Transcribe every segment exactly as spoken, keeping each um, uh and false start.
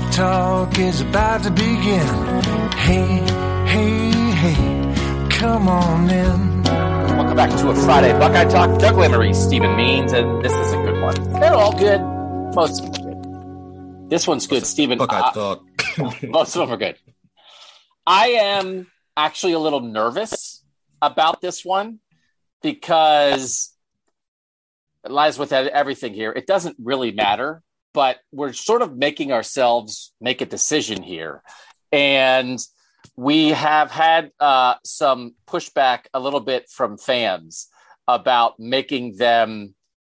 talk is about to begin. Hey, hey, hey, come on in. Welcome back to a Friday Buckeye Talk. Doug Lemery, Stephen Means, and this is a good one. They're all good. Most of them are good. This one's good, Stephen. Buckeye uh, Talk. Most of them are good. I am actually a little nervous about this one because it lies with everything here. It doesn't really matter, but we're sort of making ourselves make a decision here. And we have had uh, some pushback a little bit from fans about making them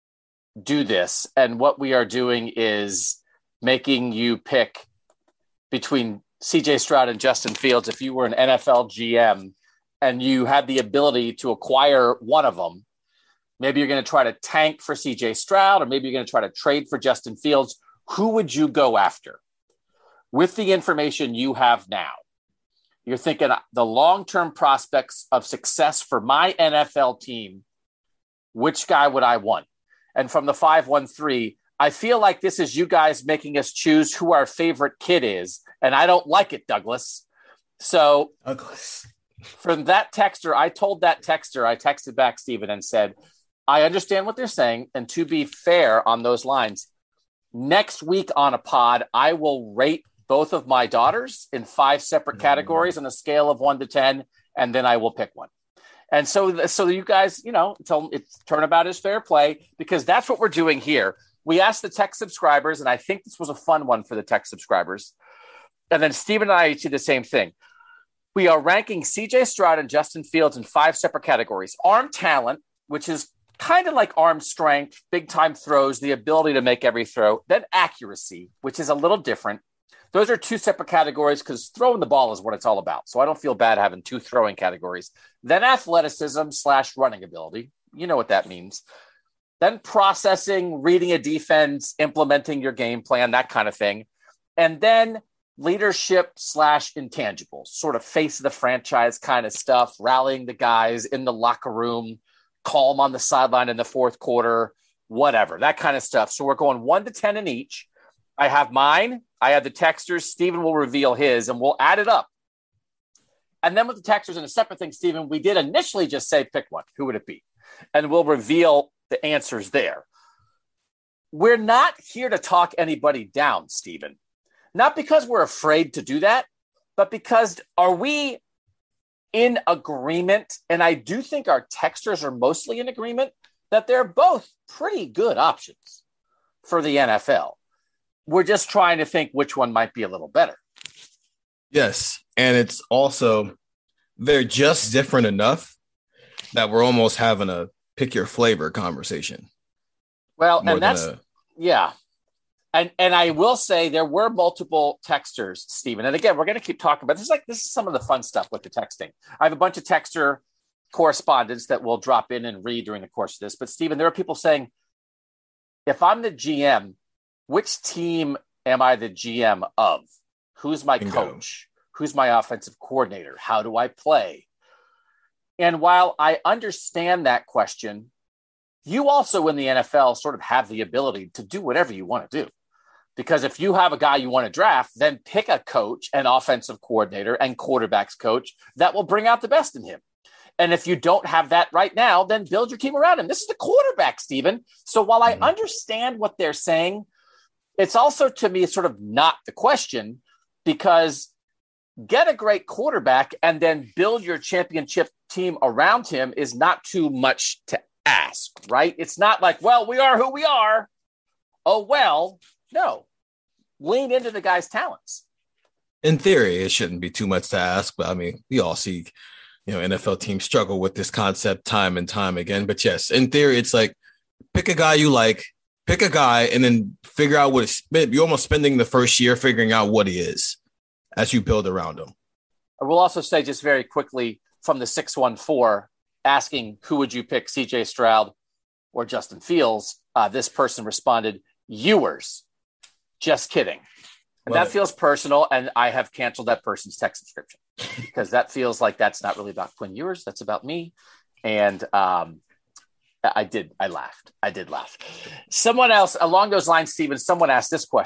do this. And what we are doing is making you pick between C J Stroud and Justin Fields. If you were an N F L G M and you had the ability to acquire one of them, maybe you're going to try to tank for C J Stroud, or maybe you're going to try to trade for Justin Fields. Who would you go after? With the information you have now, you're thinking the long-term prospects of success for my N F L team, which guy would I want? And from the five one three, I feel like this is you guys making us choose who our favorite kid is, and I don't like it, Douglas. So Douglas. From that texter, I told that texter, I texted back, Stephen, and said, I understand what they're saying, and to be fair on those lines, next week on a pod, I will rate both of my daughters in five separate categories on a scale of one to ten, and then I will pick one. And so, so you guys, you know, tell it's turnabout is fair play, because that's what we're doing here. We asked the tech subscribers, and I think this was a fun one for the tech subscribers. And then Steve and I do the same thing. We are ranking C J Stroud and Justin Fields in five separate categories. Arm talent, which is kind of like arm strength, big time throws, the ability to make every throw. Then accuracy, which is a little different. Those are two separate categories because throwing the ball is what it's all about. So I don't feel bad having two throwing categories. Then athleticism slash running ability. You know what that means. Then processing, reading a defense, implementing your game plan, that kind of thing. And then leadership slash intangibles, sort of face of the franchise kind of stuff, rallying the guys in the locker room, calm on the sideline in the fourth quarter, whatever, that kind of stuff. So we're going one to ten in each. I have mine. I have the texters. Stephen will reveal his, and we'll add it up. And then with the texters and a separate thing, Stephen, we did initially just say pick one. Who would it be? And we'll reveal the answers there. We're not here to talk anybody down, Stephen. Not because we're afraid to do that, but because are we in agreement? And I do think our texters are mostly in agreement that they're both pretty good options for the N F L. We're just trying to think which one might be a little better. Yes. And it's also, they're just different enough that we're almost having a pick your flavor conversation. Well, and that's, a... yeah. And and I will say there were multiple texters, Stephen. And again, we're going to keep talking about this. Is like this is some of the fun stuff with the texting. I have a bunch of texter correspondence that we'll drop in and read during the course of this. But Stephen, there are people saying, if I'm the G M, which team am I the G M of? Who's my Bingo. coach? Who's my offensive coordinator? How do I play? And while I understand that question, you also in the N F L sort of have the ability to do whatever you want to do. Because if you have a guy you want to draft, then pick a coach, an offensive coordinator, and quarterbacks coach that will bring out the best in him. And if you don't have that right now, then build your team around him. This is the quarterback, Stephen. So while I understand what they're saying, it's also, to me, sort of not the question, because get a great quarterback and then build your championship team around him is not too much to ask, right? It's not like, well, we are who we are. Oh, well, no. Lean into the guy's talents. In theory, it shouldn't be too much to ask, but I mean, we all see, you know, N F L teams struggle with this concept time and time again. But yes, in theory, it's like pick a guy you like, pick a guy, and then figure out what it's been. You're almost spending the first year figuring out what he is as you build around him. I will also say just very quickly from the six one four asking who would you pick, C J Stroud or Justin Fields? Uh, this person responded, Ewers. Just kidding. And well, that feels personal, and I have canceled that person's text subscription because that feels like that's not really about Quinn Ewers. That's about me. And um, I did. I laughed. I did laugh. Someone else along those lines, Stephen, someone asked this question.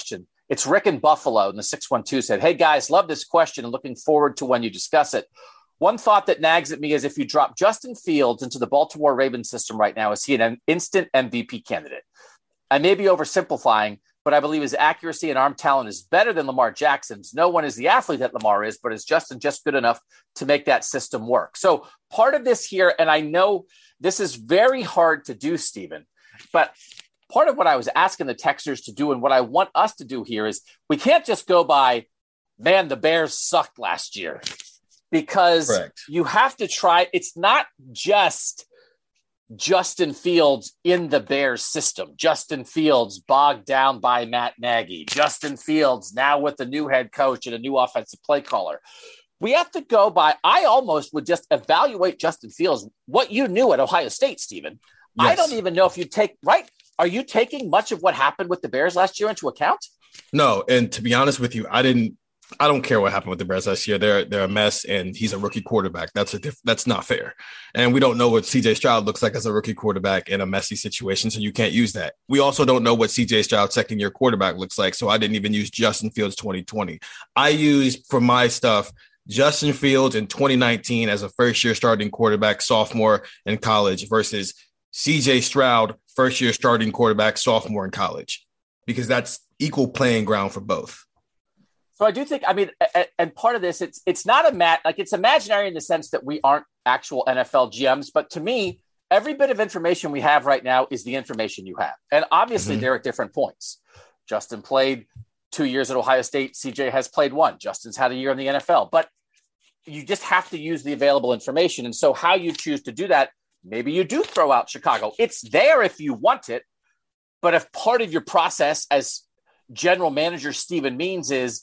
It's Rick in Buffalo in the six one two said, hey, guys, love this question and looking forward to when you discuss it. One thought that nags at me is if you drop Justin Fields into the Baltimore Ravens system right now, is he an instant M V P candidate? I may be oversimplifying, but I believe his accuracy and arm talent is better than Lamar Jackson's. No one is the athlete that Lamar is, but is Justin just good enough to make that system work? So part of this here, and I know this is very hard to do, Stephen, but part of what I was asking the texters to do and what I want us to do here is we can't just go by, man, the Bears sucked last year. Because Correct. You have to try. It's not just Justin Fields in the Bears system. Justin Fields bogged down by Matt Nagy. Justin Fields now with a new head coach and a new offensive play caller. We have to go by. I almost would just evaluate Justin Fields, what you knew at Ohio State, Stephen. Yes. I don't even know if you take, right? Are you taking much of what happened with the Bears last year into account? No. And to be honest with you, I didn't. I don't care what happened with the Bears last year. They're they're a mess, and he's a rookie quarterback. That's a diff- that's not fair. And we don't know what C J Stroud looks like as a rookie quarterback in a messy situation, so you can't use that. We also don't know what C J Stroud's second-year quarterback looks like, so I didn't even use Justin Fields twenty twenty. I used, for my stuff, Justin Fields in twenty nineteen as a first-year starting quarterback, sophomore in college, versus C J Stroud, first-year starting quarterback, sophomore in college, because that's equal playing ground for both. So I do think, I mean, and part of this, it's it's not a mat, like it's imaginary in the sense that we aren't actual N F L G Ms. But to me, every bit of information we have right now is the information you have. And obviously, mm-hmm. they're at different points. Justin played two years at Ohio State. C J has played one. Justin's had a year in the N F L. But you just have to use the available information. And so how you choose to do that, maybe you do throw out Chicago. It's there if you want it. But if part of your process as general manager Stephen Means is,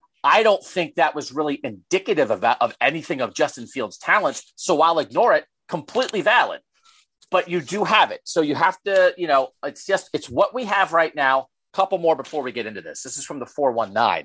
I don't think that was really indicative of, of anything of Justin Fields' talent, so I'll ignore it. Completely valid. But you do have it. So you have to, you know, it's just, it's what we have right now. Couple more before we get into this. This is from the four one nine.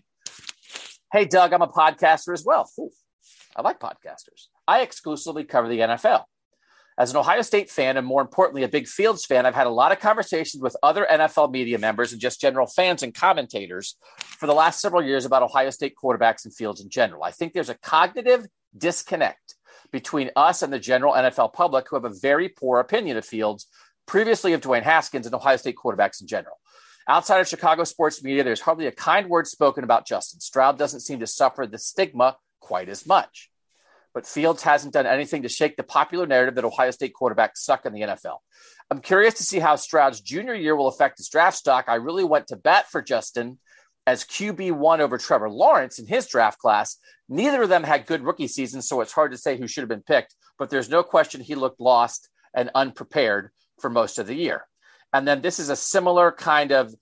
Hey, Doug, I'm a podcaster as well. Ooh, I like podcasters. I exclusively cover the N F L. As an Ohio State fan, and more importantly, a big Fields fan, I've had a lot of conversations with other N F L media members and just general fans and commentators for the last several years about Ohio State quarterbacks and Fields in general. I think there's a cognitive disconnect between us and the general N F L public who have a very poor opinion of Fields, previously of Dwayne Haskins, and Ohio State quarterbacks in general. Outside of Chicago sports media, there's hardly a kind word spoken about Justin. Stroud doesn't seem to suffer the stigma quite as much. But Fields hasn't done anything to shake the popular narrative that Ohio State quarterbacks suck in the N F L. I'm curious to see how Stroud's junior year will affect his draft stock. I really went to bat for Justin as Q B one over Trevor Lawrence in his draft class. Neither of them had good rookie seasons, so it's hard to say who should have been picked. But there's no question he looked lost and unprepared for most of the year. And then this is a similar kind of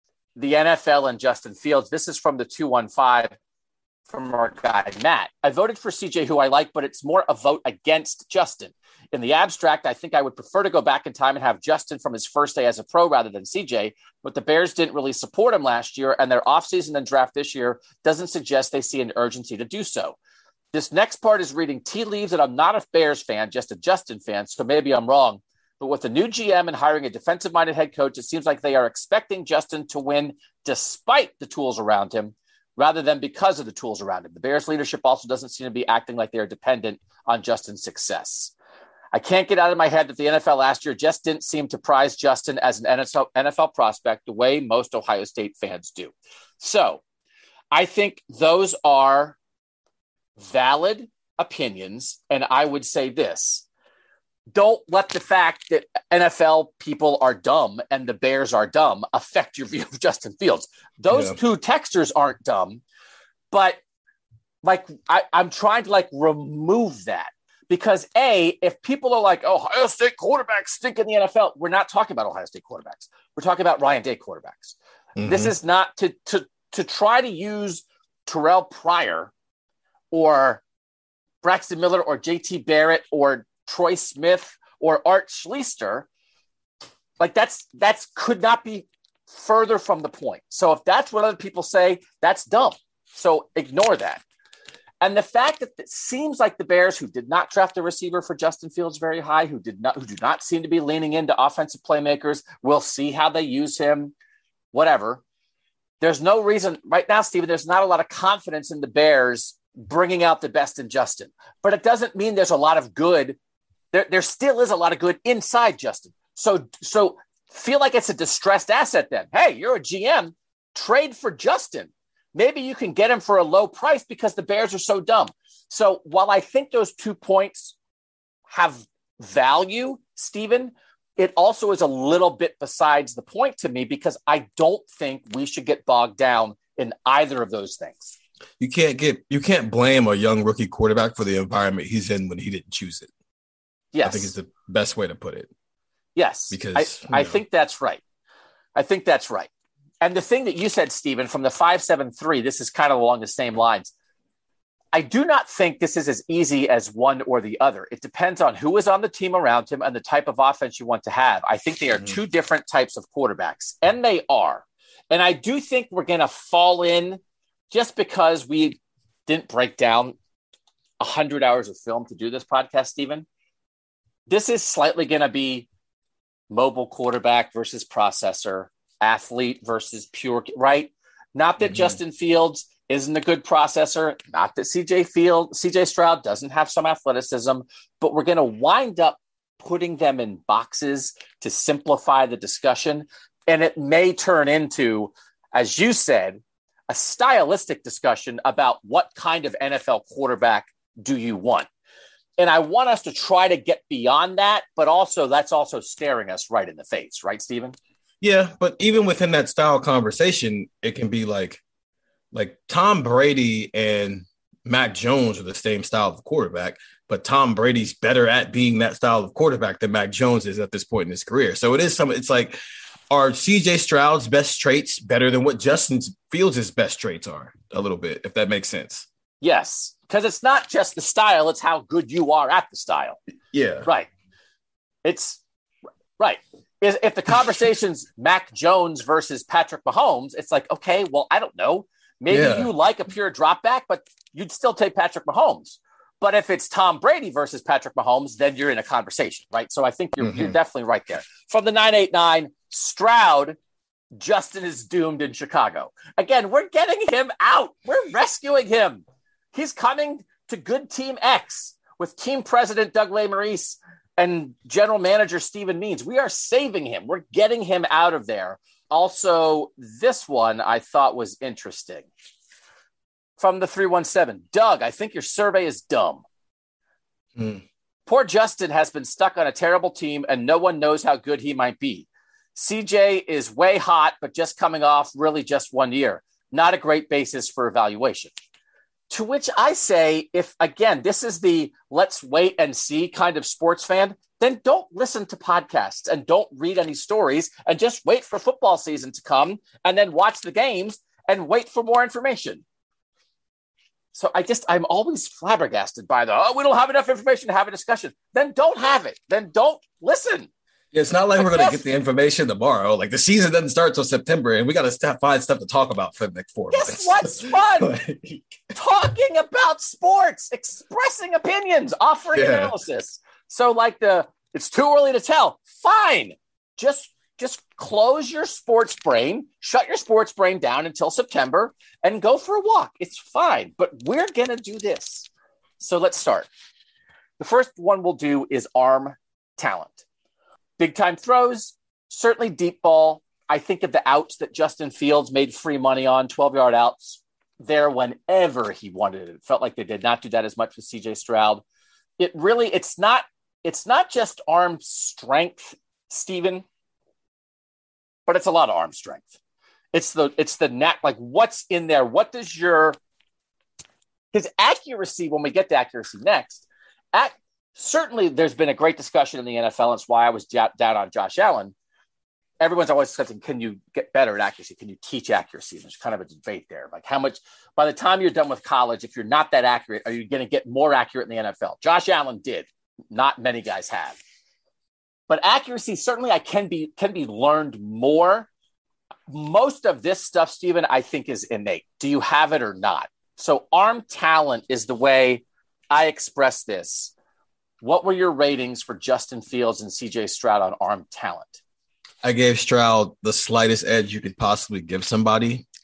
the N F L and Justin Fields. This is from the two one five. From our guy, Matt. I voted for C J, who I like, but it's more a vote against Justin. In the abstract, I think I would prefer to go back in time and have Justin from his first day as a pro rather than C J, but the Bears didn't really support him last year, and their offseason and draft this year doesn't suggest they see an urgency to do so. This next part is reading tea leaves, and I'm not a Bears fan, just a Justin fan, so maybe I'm wrong. But with the new G M and hiring a defensive-minded head coach, it seems like they are expecting Justin to win despite the tools around him, rather than because of the tools around him. The Bears leadership also doesn't seem to be acting like they are dependent on Justin's success. I can't get out of my head that the N F L last year just didn't seem to prize Justin as an N F L prospect the way most Ohio State fans do. So I think those are valid opinions. And I would say this. Don't let the fact that N F L people are dumb and the Bears are dumb affect your view of Justin Fields. Those yeah. two texters aren't dumb, but like I, I'm trying to like remove that because A, if people are like, oh, Ohio State quarterbacks stink in the N F L, we're not talking about Ohio State quarterbacks. We're talking about Ryan Day quarterbacks. Mm-hmm. This is not to to to try to use Terrell Pryor or Braxton Miller or J T Barrett or Troy Smith or Art Schlichter, like that's that's could not be further from the point. So if that's what other people say, that's dumb. So ignore that. And the fact that it seems like the Bears, who did not draft a receiver for Justin Fields very high, who did not, who do not seem to be leaning into offensive playmakers, we'll see how they use him, whatever. there's no reason right now, Stephen, there's not a lot of confidence in the Bears bringing out the best in Justin, but it doesn't mean there's a lot of good. There, there still is a lot of good inside Justin. So, so feel like it's a distressed asset then. Hey, you're a G M, trade for Justin. Maybe you can get him for a low price because the Bears are so dumb. So while I think those two points have value, Stephen, it also is a little bit besides the point to me because I don't think we should get bogged down in either of those things. You can't get you can't blame a young rookie quarterback for the environment he's in when he didn't choose it. Yes. I think it's the best way to put it. Yes. Because I, I think that's right. I think that's right. And the thing that you said, Stephen, from the five seven three, this is kind of along the same lines. I do not think this is as easy as one or the other. It depends on who is on the team around him and the type of offense you want to have. I think they are mm-hmm. two different types of quarterbacks, and they are. And I do think we're going to fall in just because we didn't break down one hundred hours of film to do this podcast, Stephen. This is slightly going to be mobile quarterback versus processor, athlete versus pure, right? Not that mm-hmm. Justin Fields isn't a good processor, not that C J Field, C J Stroud doesn't have some athleticism, but we're going to wind up putting them in boxes to simplify the discussion. And it may turn into, as you said, a stylistic discussion about what kind of N F L quarterback do you want? And I want us to try to get beyond that, but also that's also staring us right in the face, right, Stephen? Yeah, but even within that style conversation, it can be like, like Tom Brady and Mac Jones are the same style of quarterback, but Tom Brady's better at being that style of quarterback than Mac Jones is at this point in his career. So it is some, it's like, are C J Stroud's best traits better than what Justin Fields' best traits are a little bit, if that makes sense? Yes, because it's not just the style, it's how good you are at the style. Yeah. Right. It's right. Is if the conversation's Mac Jones versus Patrick Mahomes, it's like, okay, well, I don't know. Maybe yeah. you like a pure drop back, but you'd still take Patrick Mahomes. But if it's Tom Brady versus Patrick Mahomes, then you're in a conversation, right? So I think you're, mm-hmm. you're definitely right there. From the nine eight nine, Stroud, Justin is doomed in Chicago. Again, we're getting him out. We're rescuing him. He's coming to good Team X with team president Doug Lesmerises and general manager Stephen Means. We are saving him. We're getting him out of there. Also, this one I thought was interesting. From the three one seven, Doug, I think your survey is dumb. Mm. Poor Justin has been stuck on a terrible team and no one knows how good he might be. C J is way hot, but just coming off really just one year. Not a great basis for evaluation. To which I say, if, again, this is the let's wait and see kind of sports fan, then don't listen to podcasts and don't read any stories and just wait for football season to come and then watch the games and wait for more information. So I just, I'm always flabbergasted by the, oh, we don't have enough information to have a discussion. Then don't have it. Then don't listen. It's not like but we're going to get the information tomorrow. Like the season doesn't start till September and we got to st- find stuff to talk about for the next four Guess months. What's fun? Talking about sports, expressing opinions, offering yeah. analysis. So like the, it's too early to tell. Fine. Just, just close your sports brain, shut your sports brain down until September and go for a walk. It's fine, but we're going to do this. So let's start. The first one we'll do is arm talent. Big time throws, certainly deep ball. I think of the outs that Justin Fields made free money on, twelve-yard outs there whenever he wanted it. It felt like they did not do that as much with C J Stroud. It really, it's not, it's not just arm strength, Stephen, but it's a lot of arm strength. It's the, it's the net, like what's in there? What does your, his accuracy, when we get to accuracy next, at, certainly there's been a great discussion in the N F L. And it's why I was down on Josh Allen. Everyone's always discussing, can you get better at accuracy? Can you teach accuracy? There's kind of a debate there. Like how much, by the time you're done with college, if you're not that accurate, are you going to get more accurate in the N F L? Josh Allen did. Not many guys have. But accuracy, certainly I can be, can be learned more. Most of this stuff, Stephen, I think is innate. Do you have it or not? So arm talent is the way I express this. What were your ratings for Justin Fields and C J Stroud on arm talent? I gave Stroud the slightest edge you could possibly give somebody.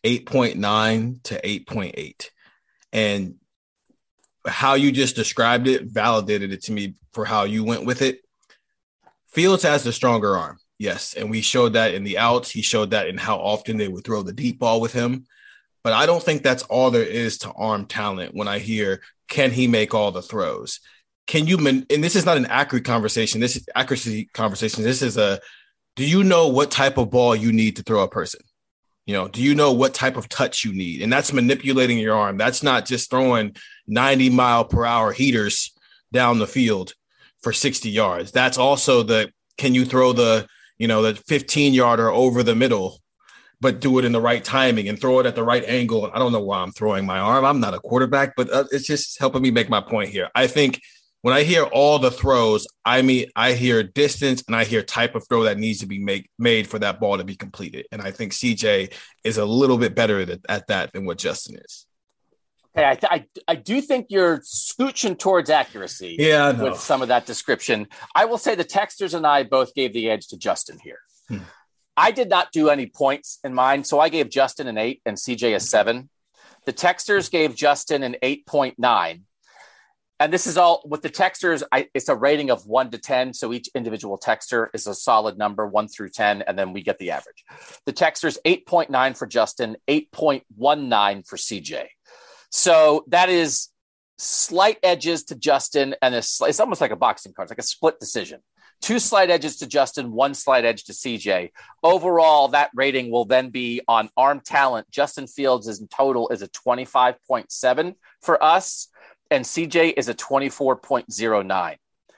eight point nine to eight point eight. And how you just described it validated it to me for how you went with it. Fields has the stronger arm. Yes. And we showed that in the outs. He showed that in how often they would throw the deep ball with him. But I don't think that's all there is to arm talent when I hear, can he make all the throws? Can you, man- and this is not an accurate conversation. This is accuracy conversation. This is a, do you know what type of ball you need to throw a person? You know, do you know what type of touch you need? And that's manipulating your arm. That's not just throwing ninety mile per hour heaters down the field for sixty yards. That's also the, can you throw the, you know, the fifteen yarder over the middle, but do it in the right timing and throw it at the right angle. I don't know why I'm throwing my arm. I'm not a quarterback, but uh, it's just helping me make my point here. I think when I hear all the throws, I mean, I hear distance and I hear type of throw that needs to be make, made for that ball to be completed. And I think C J is a little bit better at, at that than what Justin is. Okay, I, th- I I do think you're scooching towards accuracy. Yeah, I know. With some of that description. I will say the texters and I both gave the edge to Justin here. Hmm. I did not do any points in mine, so I gave Justin an eight and C J a seven. The texters gave Justin an eight point nine. And this is all with the texters. I, it's a rating of one to ten. So each individual texter is a solid number, one through ten. And then we get the average. The texters, eight point nine for Justin, eight point one nine for C J. So that is slight edges to Justin. And it's, it's almost like a boxing card. It's like a split decision. Two slight edges to Justin, one slight edge to C J. Overall, that rating will then be on arm talent. Justin Fields is in total is a twenty-five point seven for us. And C J is a twenty-four point oh nine.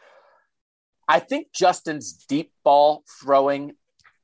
I think Justin's deep ball throwing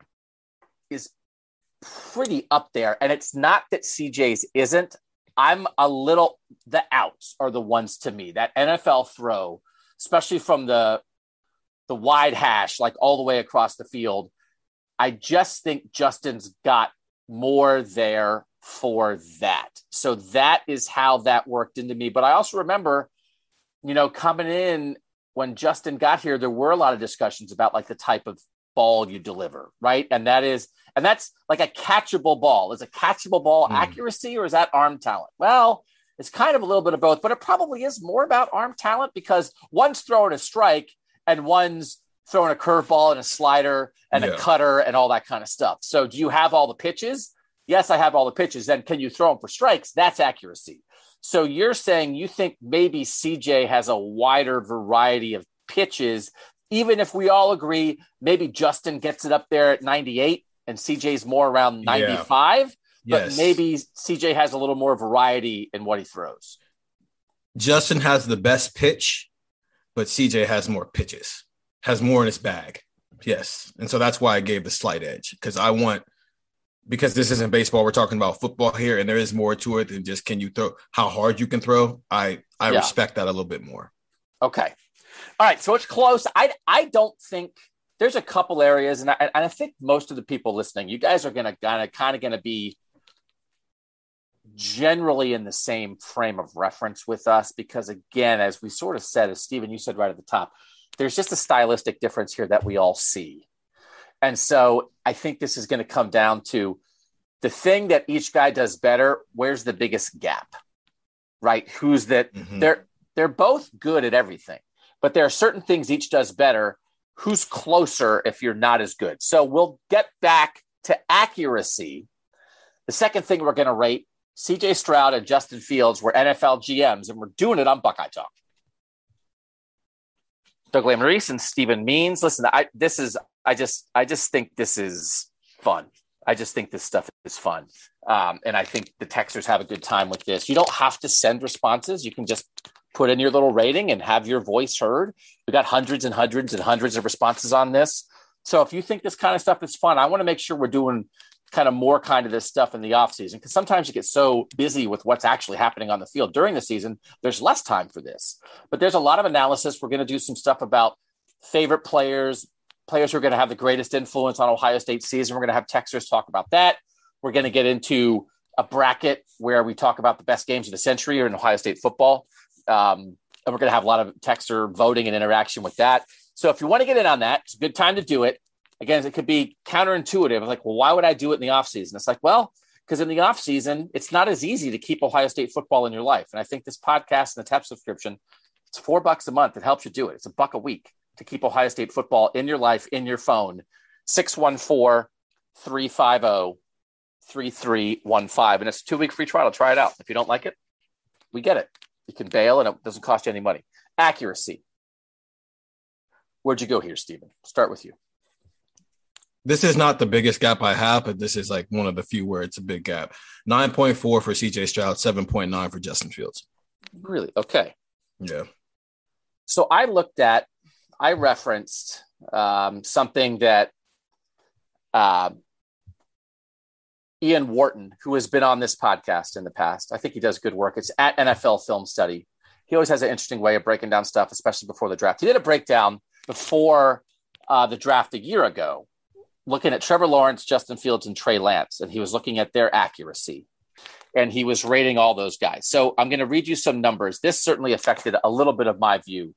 is pretty up there. And it's not that C J's isn't. I'm a little, the outs are the ones to me. That N F L throw, especially from the, the wide hash, like all the way across the field. I just think Justin's got more there for that. So that is how that worked into me. But I also remember, you know, coming in when Justin got here, there were a lot of discussions about like the type of ball you deliver, right? And that is, and that's like a catchable ball. Is a catchable ball mm. accuracy or is that arm talent? Well, it's kind of a little bit of both, but it probably is more about arm talent because one's throwing a strike and one's throwing a curveball and a slider and yeah. a cutter and all that kind of stuff. So do you have all the pitches? Yes, I have all the pitches. Then can you throw them for strikes? That's accuracy. So you're saying you think maybe C J has a wider variety of pitches, even if we all agree maybe Justin gets it up there at ninety-eight and C J's more around ninety-five, yeah. but yes. maybe C J has a little more variety in what he throws. Justin has the best pitch, but C J has more pitches, has more in his bag. Yes. And so that's why I gave the slight edge because I want Because this isn't baseball, we're talking about football here, and there is more to it than just can you throw, how hard you can throw. I I yeah. respect that a little bit more. Okay. All right, so it's close. I I don't think there's a couple areas, and I, and I think most of the people listening, you guys are gonna kind of kind of gonna be generally in the same frame of reference with us because, again, as we sort of said, as Stephen, you said right at the top, there's just a stylistic difference here that we all see. And so I think this is going to come down to the thing that each guy does better. Where's the biggest gap, right? Who's that? Mm-hmm. They're, they're both good at everything, but there are certain things each does better. Who's closer if you're not as good? So we'll get back to accuracy. The second thing we're going to rate, C J Stroud and Justin Fields were N F L G Ms, and we're doing it on Buckeye Talk. Doug Lesmerises and Stephen Means. Listen, I, this is, I just, I just think this is fun. I just think this stuff is fun. Um, and I think the texters have a good time with this. You don't have to send responses. You can just put in your little rating and have your voice heard. We got hundreds and hundreds and hundreds of responses on this. So if you think this kind of stuff is fun, I want to make sure we're doing kind of more kind of this stuff in the off season, because sometimes you get so busy with what's actually happening on the field during the season, there's less time for this. But there's a lot of analysis. We're going to do some stuff about favorite players, players who are going to have the greatest influence on Ohio State season. We're going to have texters talk about that. We're going to get into a bracket where we talk about the best games of the century or in Ohio State football. Um, and we're going to have a lot of texter voting and interaction with that. So if you want to get in on that, it's a good time to do it. Again, it could be counterintuitive. Like, well, why would I do it in the offseason? It's like, well, because in the offseason, it's not as easy to keep Ohio State football in your life. And I think this podcast and the T E P subscription, it's four bucks a month. It helps you do it. It's a buck a week to keep Ohio State football in your life, in your phone. six one four, three five zero, three three one five. And it's a two-week free trial. Try it out. If you don't like it, we get it. You can bail, and it doesn't cost you any money. Accuracy. Where'd you go here, Stephen? Start with you. This is not the biggest gap I have, but this is like one of the few where it's a big gap. nine point four for C J Stroud, seven point nine for Justin Fields. Really? Okay. Yeah. So I looked at, I referenced um, something that uh, Ian Wharton, who has been on this podcast in the past, I think he does good work. It's at N F L Film Study. He always has an interesting way of breaking down stuff, especially before the draft. He did a breakdown before uh, the draft a year ago, looking at Trevor Lawrence, Justin Fields, and Trey Lance, and he was looking at their accuracy, and he was rating all those guys. So I'm going to read you some numbers. This certainly affected a little bit of my view.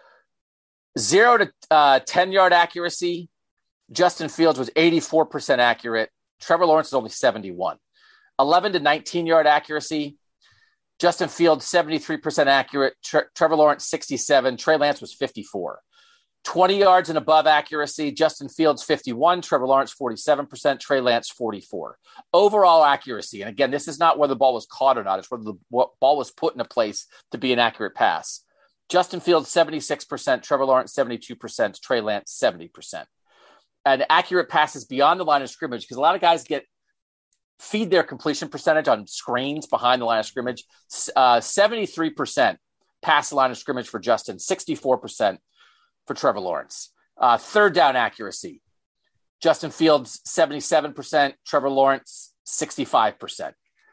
Zero to uh, ten-yard accuracy, Justin Fields was eighty-four percent accurate. Trevor Lawrence is only seventy-one. eleven to nineteen-yard accuracy, Justin Fields, seventy-three percent accurate. Tre- Trevor Lawrence, sixty-seven. Trey Lance was fifty-four. twenty yards and above accuracy, Justin Fields, fifty-one. Trevor Lawrence, forty-seven percent. Trey Lance, forty-four. Overall accuracy, and again, this is not whether the ball was caught or not. It's whether the ball was put in a place to be an accurate pass. Justin Fields, seventy-six percent. Trevor Lawrence, seventy-two percent. Trey Lance, seventy percent. And accurate passes beyond the line of scrimmage, because a lot of guys get feed their completion percentage on screens behind the line of scrimmage. Uh, seventy-three percent past the line of scrimmage for Justin, sixty-four percent for Trevor Lawrence. Uh, third down accuracy, Justin Fields, seventy-seven percent, Trevor Lawrence, sixty-five percent.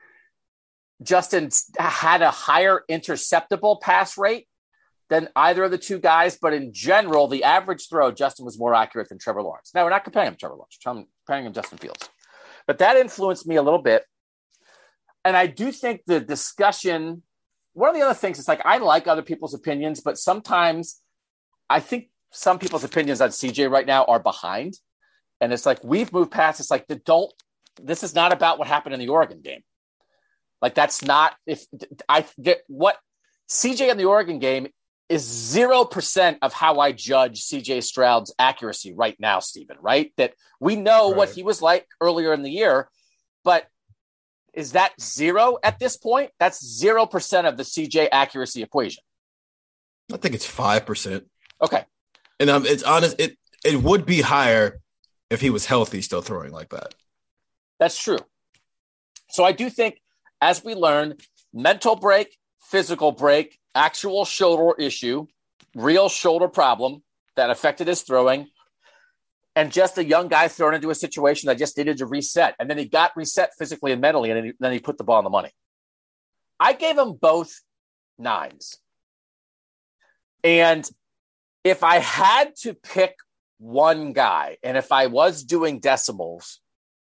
Justin had a higher interceptable pass rate than either of the two guys, but in general, the average throw, Justin was more accurate than Trevor Lawrence. Now, we're not comparing him to Trevor Lawrence, I'm comparing him to Justin Fields. But that influenced me a little bit. And I do think the discussion, one of the other things is like, I like other people's opinions, but sometimes I think some people's opinions on C J right now are behind. And it's like, we've moved past, it's like, the don't, this is not about what happened in the Oregon game. Like, that's not, if I get what C J in the Oregon game is zero percent of how I judge C J Stroud's accuracy right now, Stephen, right? That we know right. what he was like earlier in the year, but is that zero at this point? That's zero percent of the C J accuracy equation. I think it's five percent. Okay. And um, it's honest, it, it would be higher if he was healthy still throwing like that. That's true. So I do think as we learn, mental break, physical break, actual shoulder issue, real shoulder problem that affected his throwing, and just a young guy thrown into a situation that just needed to reset. And then he got reset physically and mentally, and then he, then he put the ball on the money. I gave them both nines. And if I had to pick one guy, and if I was doing decimals,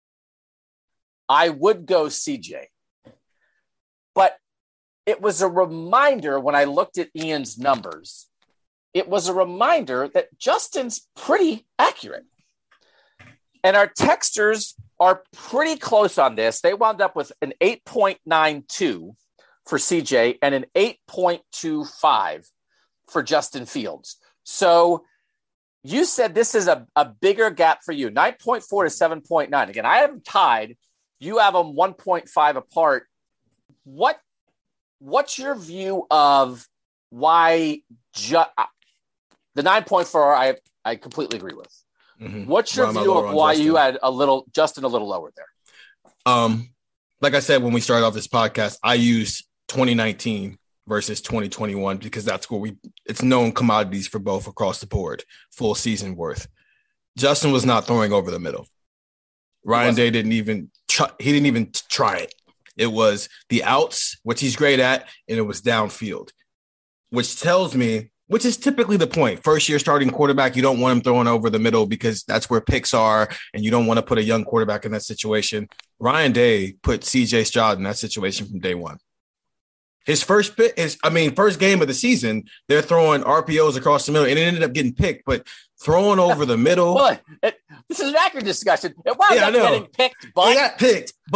I would go C J. But it was a reminder when I looked at Ian's numbers, it was a reminder that Justin's pretty accurate. And our texters are pretty close on this. They wound up with an eight point nine two for C J and an eight point two five for Justin Fields. So you said this is a, a bigger gap for you, nine point four to seven point nine. Again, I have them tied. You have them one point five apart. What What's your view of why ju- the nine point four I I completely agree with. Mm-hmm. What's your why view of why Justin? You had a little Justin a little lower there? Um, like I said when we started off this podcast, I used twenty nineteen versus twenty twenty-one because that's where we it's known commodities for both across the board, full season worth. Justin was not throwing over the middle. Ryan Day didn't even try, he didn't even try it. It was the outs, which he's great at, and it was downfield, which tells me, which is typically the point. First year starting quarterback, you don't want him throwing over the middle because that's where picks are, and you don't want to put a young quarterback in that situation. Ryan Day put C J Stroud in that situation from day one. His first bit is, I mean, first game of the season, they're throwing R P Os across the middle, and it ended up getting picked, but throwing over the middle. Well, it, this is an accurate discussion. It wound yeah, up getting picked, but it got picked, but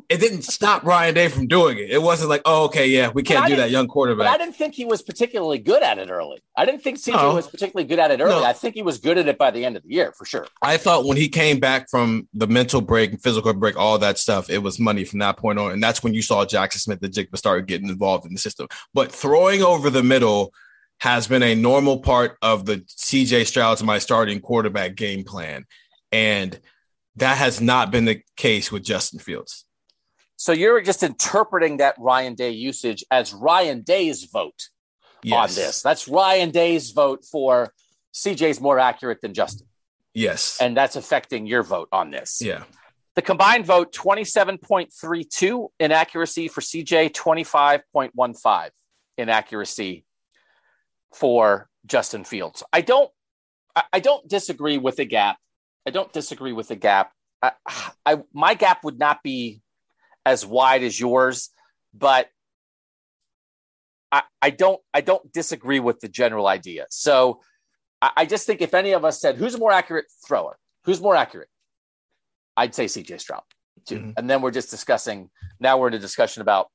it didn't stop Ryan Day from doing it. It wasn't like, oh, okay, yeah, we can't do that young quarterback. But I didn't think he was particularly good at it early. I didn't think C J no. was particularly good at it early. No. I think he was good at it by the end of the year, for sure. I thought when he came back from the mental break and physical break, all that stuff, it was money from that point on. And that's when you saw Jackson Smith and Jigba started getting involved in the system. But throwing over the middle has been a normal part of the C J Stroud's my starting quarterback game plan. And that has not been the case with Justin Fields. So you're just interpreting that Ryan Day usage as Ryan Day's vote yes. on this. That's Ryan Day's vote for C J's more accurate than Justin. Yes. And that's affecting your vote on this. Yeah. The combined vote, twenty-seven point three two in accuracy for C J, twenty-five point one five in accuracy for Justin Fields. I don't, I don't disagree with the gap. I don't disagree with the gap. I, I my gap would not be as wide as yours, but I, I don't I don't disagree with the general idea. So I, I just think if any of us said, who's a more accurate thrower? Who's more accurate? I'd say C J Stroud too. Mm-hmm. And then we're just discussing, now we're in a discussion about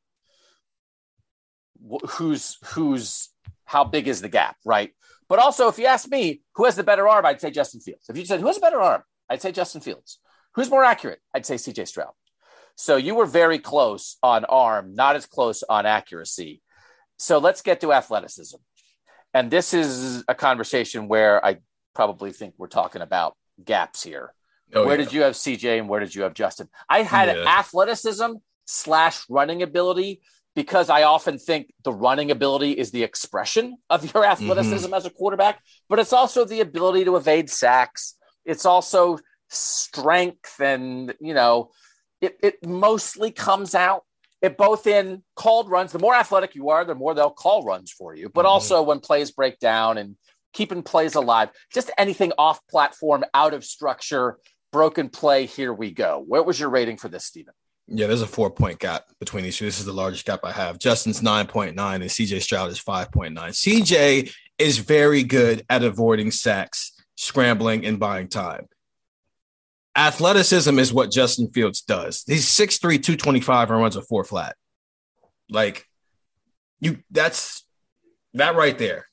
wh- who's, who's, how big is the gap, right? But also, if you ask me, who has the better arm, I'd say Justin Fields. If you said, who has a better arm? I'd say Justin Fields. Who's more accurate? I'd say C J Stroud. So you were very close on arm, not as close on accuracy. So let's get to athleticism. And this is a conversation where I probably think we're talking about gaps here. Oh, where yeah. did you have C J and where did you have Justin? I had yeah. athleticism slash running ability because I often think the running ability is the expression of your athleticism mm-hmm. as a quarterback, but it's also the ability to evade sacks. It's also strength and, you know, It, it mostly comes out it both in called runs. The more athletic you are, the more they'll call runs for you, but mm-hmm. also when plays break down and keeping plays alive, just anything off platform, out of structure, broken play. Here we go. What was your rating for this, Stephen? Yeah, there's a four point gap between these two. This is the largest gap I have. Justin's nine point nine and C J Stroud is five point nine. C J is very good at avoiding sacks, scrambling, and buying time. Athleticism is what Justin Fields does. He's six three, two twenty-five, and runs a four flat. Like, you, that's that right there.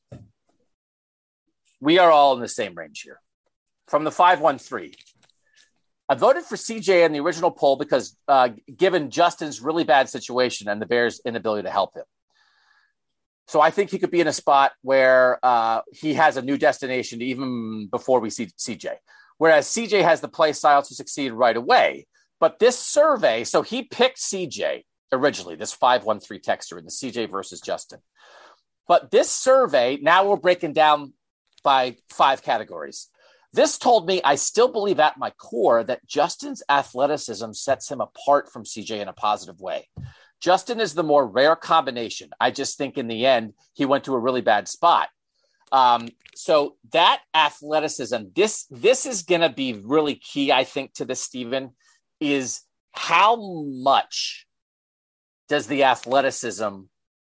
We are all in the same range here. From the five one three, I voted for C J in the original poll because uh, given Justin's really bad situation and the Bears' inability to help him. So I think he could be in a spot where uh, he has a new destination even before we see C J. Whereas C J has the play style to succeed right away. But this survey, so he picked C J originally, this five one three texter in the C J versus Justin. But this survey, now we're breaking down by five categories. This told me I still believe at my core that Justin's athleticism sets him apart from C J in a positive way. Justin is the more rare combination. I just think in the end, he went to a really bad spot. Um, so that athleticism, this, this is going to be really key, I think, to this, Stephen, is how much does the athleticism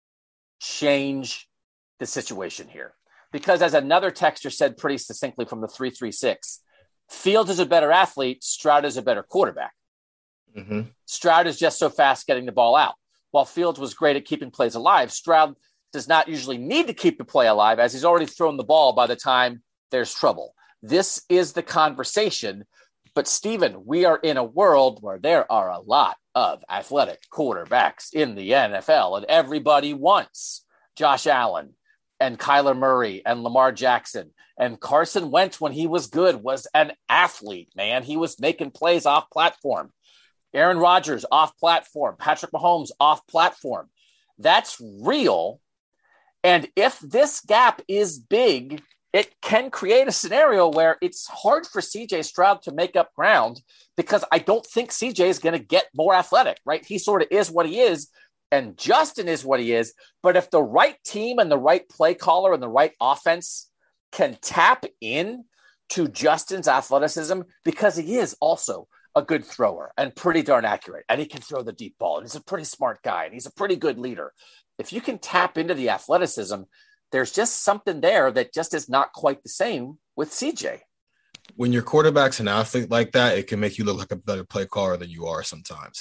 change the situation here? Because as another texter said pretty succinctly from the three three six, Fields is a better athlete, Stroud is a better quarterback. Mm-hmm. Stroud is just so fast getting the ball out. While Fields was great at keeping plays alive, Stroud does not usually need to keep the play alive as he's already thrown the ball by the time there's trouble. This is the conversation. But Stephen, we are in a world where there are a lot of athletic quarterbacks in the N F L, and everybody wants Josh Allen and Kyler Murray and Lamar Jackson. And Carson Wentz, when he was good, was an athlete, man. He was making plays off platform. Aaron Rodgers off platform. Patrick Mahomes off platform. That's real. And if this gap is big, it can create a scenario where it's hard for C J Stroud to make up ground because I don't think C J is going to get more athletic, right? He sort of is what he is, and Justin is what he is. But if the right team and the right play caller and the right offense can tap in to Justin's athleticism, because he is also a good thrower and pretty darn accurate, and he can throw the deep ball, and he's a pretty smart guy, and he's a pretty good leader. If you can tap into the athleticism, there's just something there that just is not quite the same with C J. When your quarterback's an athlete like that, it can make you look like a better play caller than you are sometimes.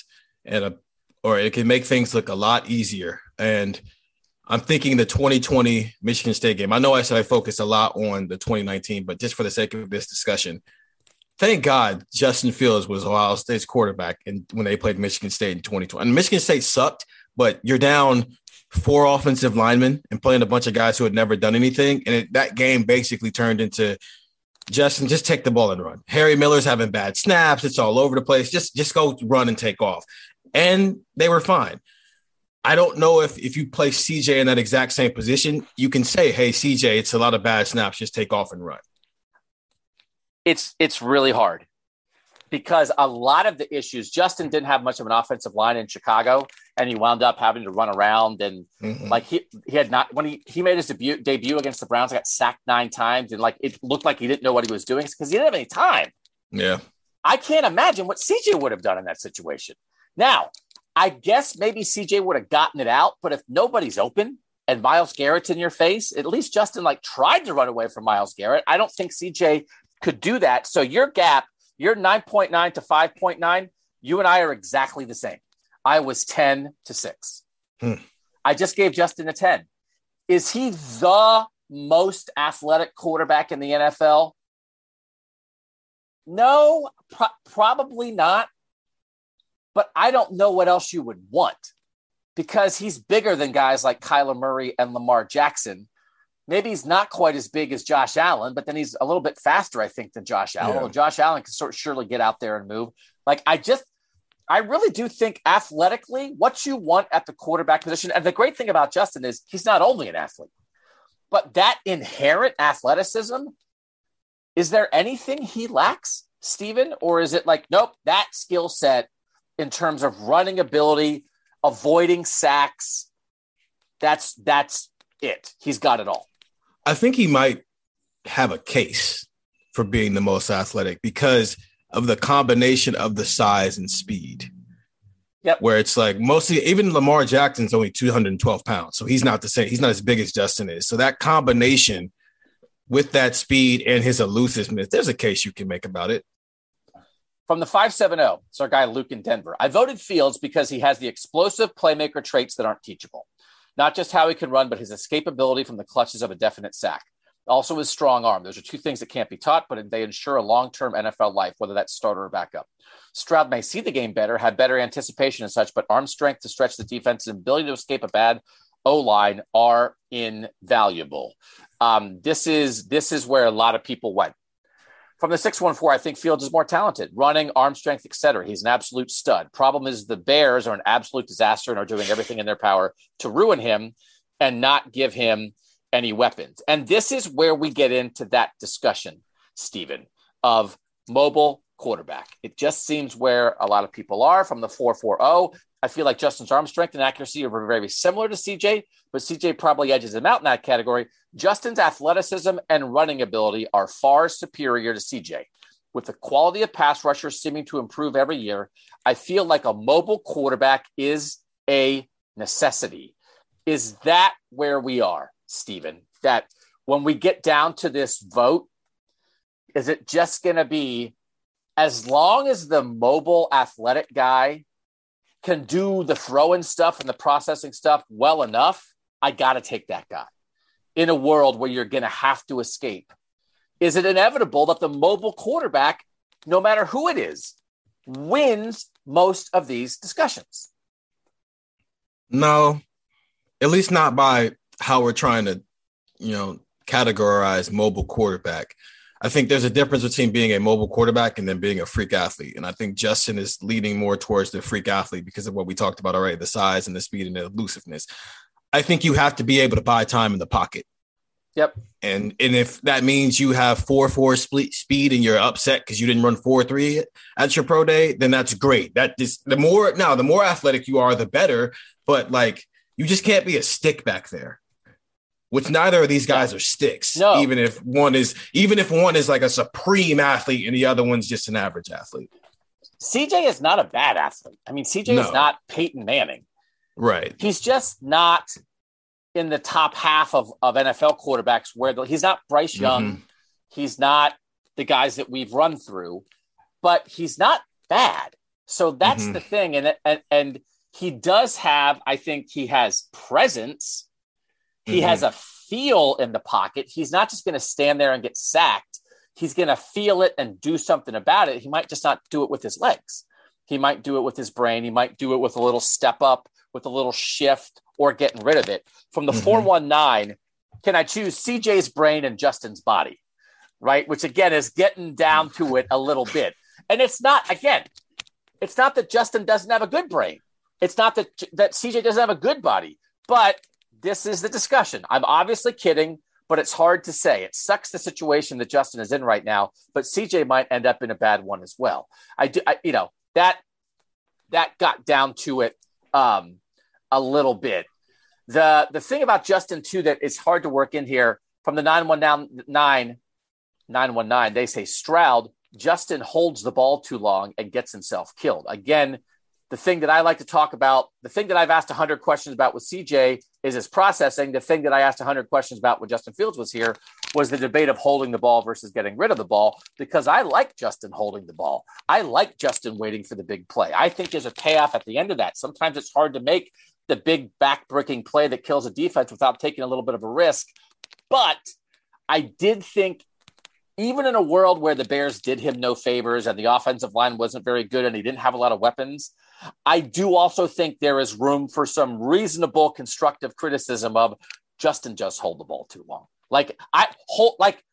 and a, or it can make things look a lot easier. And I'm thinking the twenty twenty Michigan State game. I know I said I focused a lot on the twenty nineteen, but just for the sake of this discussion, thank God Justin Fields was Ohio State's quarterback and when they played Michigan State in twenty twenty. And Michigan State sucked, but you're down four offensive linemen and playing a bunch of guys who had never done anything. And it, that game basically turned into Justin, just take the ball and run. Harry Miller's having bad snaps. It's all over the place. Just, just go run and take off. And they were fine. I don't know if if you play C J in that exact same position, you can say, hey, C J, it's a lot of bad snaps. Just take off and run. It's it's really hard because a lot of the issues, Justin didn't have much of an offensive line in Chicago, and he wound up having to run around. And mm-hmm. like he he had not when he, he made his debut debut against the Browns, got sacked nine times, and like it looked like he didn't know what he was doing because he didn't have any time. Yeah. I can't imagine what C J would have done in that situation. Now, I guess maybe C J would have gotten it out, but if nobody's open and Myles Garrett's in your face, at least Justin like tried to run away from Myles Garrett. I don't think C J could do that. So your gap, your nine point nine to five point nine, you and I are exactly the same. I was ten to six. Hmm. I just gave Justin a ten. Is he the most athletic quarterback in the N F L? No, pro- probably not. But I don't know what else you would want because he's bigger than guys like Kyler Murray and Lamar Jackson. Maybe he's not quite as big as Josh Allen, but then he's a little bit faster, I think, than Josh Allen. Yeah. Well, Josh Allen can sort of surely get out there and move. Like, I just, I really do think athletically what you want at the quarterback position. And the great thing about Justin is he's not only an athlete, but that inherent athleticism, is there anything he lacks, Steven? Or is it like, nope, that skill set in terms of running ability, avoiding sacks, that's that's it. He's got it all. I think he might have a case for being the most athletic because of the combination of the size and speed. Yep. Where it's like mostly, even Lamar Jackson's only two hundred twelve pounds. So he's not the same. He's not as big as Justin is. So that combination with that speed and his elusiveness, there's a case you can make about it. From the five seven zero, it's our guy Luke in Denver. I voted Fields because he has the explosive playmaker traits that aren't teachable. Not just how he can run, but his escapability from the clutches of a definite sack. Also his strong arm. Those are two things that can't be taught, but they ensure a long-term N F L life, whether that's starter or backup. Stroud may see the game better, have better anticipation and such, but arm strength to stretch the defense and ability to escape a bad O-line are invaluable. Um, this is this is where a lot of people went. From the six one four, I think Fields is more talented. Running, arm strength, et cetera. He's an absolute stud. Problem is the Bears are an absolute disaster and are doing everything in their power to ruin him and not give him any weapons. And this is where we get into that discussion, Stephen, of mobile quarterback. It just seems where a lot of people are from the four four zero. I feel like Justin's arm strength and accuracy are very similar to C J, but C J probably edges him out in that category. Justin's athleticism and running ability are far superior to C J. With the quality of pass rushers seeming to improve every year, I feel like a mobile quarterback is a necessity. Is that where we are, Stephen? That when we get down to this vote, is it just going to be as long as the mobile athletic guy can do the throwing stuff and the processing stuff well enough, I got to take that guy in a world where you're going to have to escape? Is it inevitable that the mobile quarterback, no matter who it is, wins most of these discussions? No, at least not by how we're trying to, you know, categorize mobile quarterback. I think there's a difference between being a mobile quarterback and then being a freak athlete. And I think Justin is leaning more towards the freak athlete because of what we talked about already, the size and the speed and the elusiveness. I think you have to be able to buy time in the pocket. Yep. And and if that means you have four four split speed and you're upset because you didn't run four three at your pro day, then that's great. That is the more now, the more athletic you are, the better. But like, you just can't be a stick back there. Which neither of these guys are sticks. No. Even if one is, even if one is like a supreme athlete and the other one's just an average athlete. C J is not a bad athlete. I mean, C J no. is not Peyton Manning. Right. He's just not in the top half of, of N F L quarterbacks where the, he's not Bryce Young. Mm-hmm. He's not the guys that we've run through, but he's not bad. So that's Mm-hmm. the thing. And, and, and he does have, I think he has presence. He Mm-hmm. has a feel in the pocket. He's not just going to stand there and get sacked. He's going to feel it and do something about it. He might just not do it with his legs. He might do it with his brain. He might do it with a little step up, with a little shift, or getting rid of it. From the Mm-hmm. four one nine, can I choose C J's brain and Justin's body? Right? Which, again, is getting down to it a little bit. And it's not, again, it's not that Justin doesn't have a good brain. It's not that, that C J doesn't have a good body. But this is the discussion. I'm obviously kidding, but it's hard to say. It sucks the situation that Justin is in right now, but C J might end up in a bad one as well. I do, I, you know, that that got down to it um, a little bit. The the thing about Justin too that is hard to work in here from the nine one nine, nine one nine, they say Stroud, Justin holds the ball too long and gets himself killed. Again, the thing that I like to talk about, the thing that I've asked one hundred questions about with C J is his processing. The thing that I asked one hundred questions about when Justin Fields was here was the debate of holding the ball versus getting rid of the ball, because I like Justin holding the ball. I like Justin waiting for the big play. I think there's a payoff at the end of that. Sometimes it's hard to make the big back-breaking play that kills a defense without taking a little bit of a risk. But I did think, even in a world where the Bears did him no favors and the offensive line wasn't very good and he didn't have a lot of weapons, I do also think there is room for some reasonable constructive criticism of Justin just hold the ball too long. Like I hold, like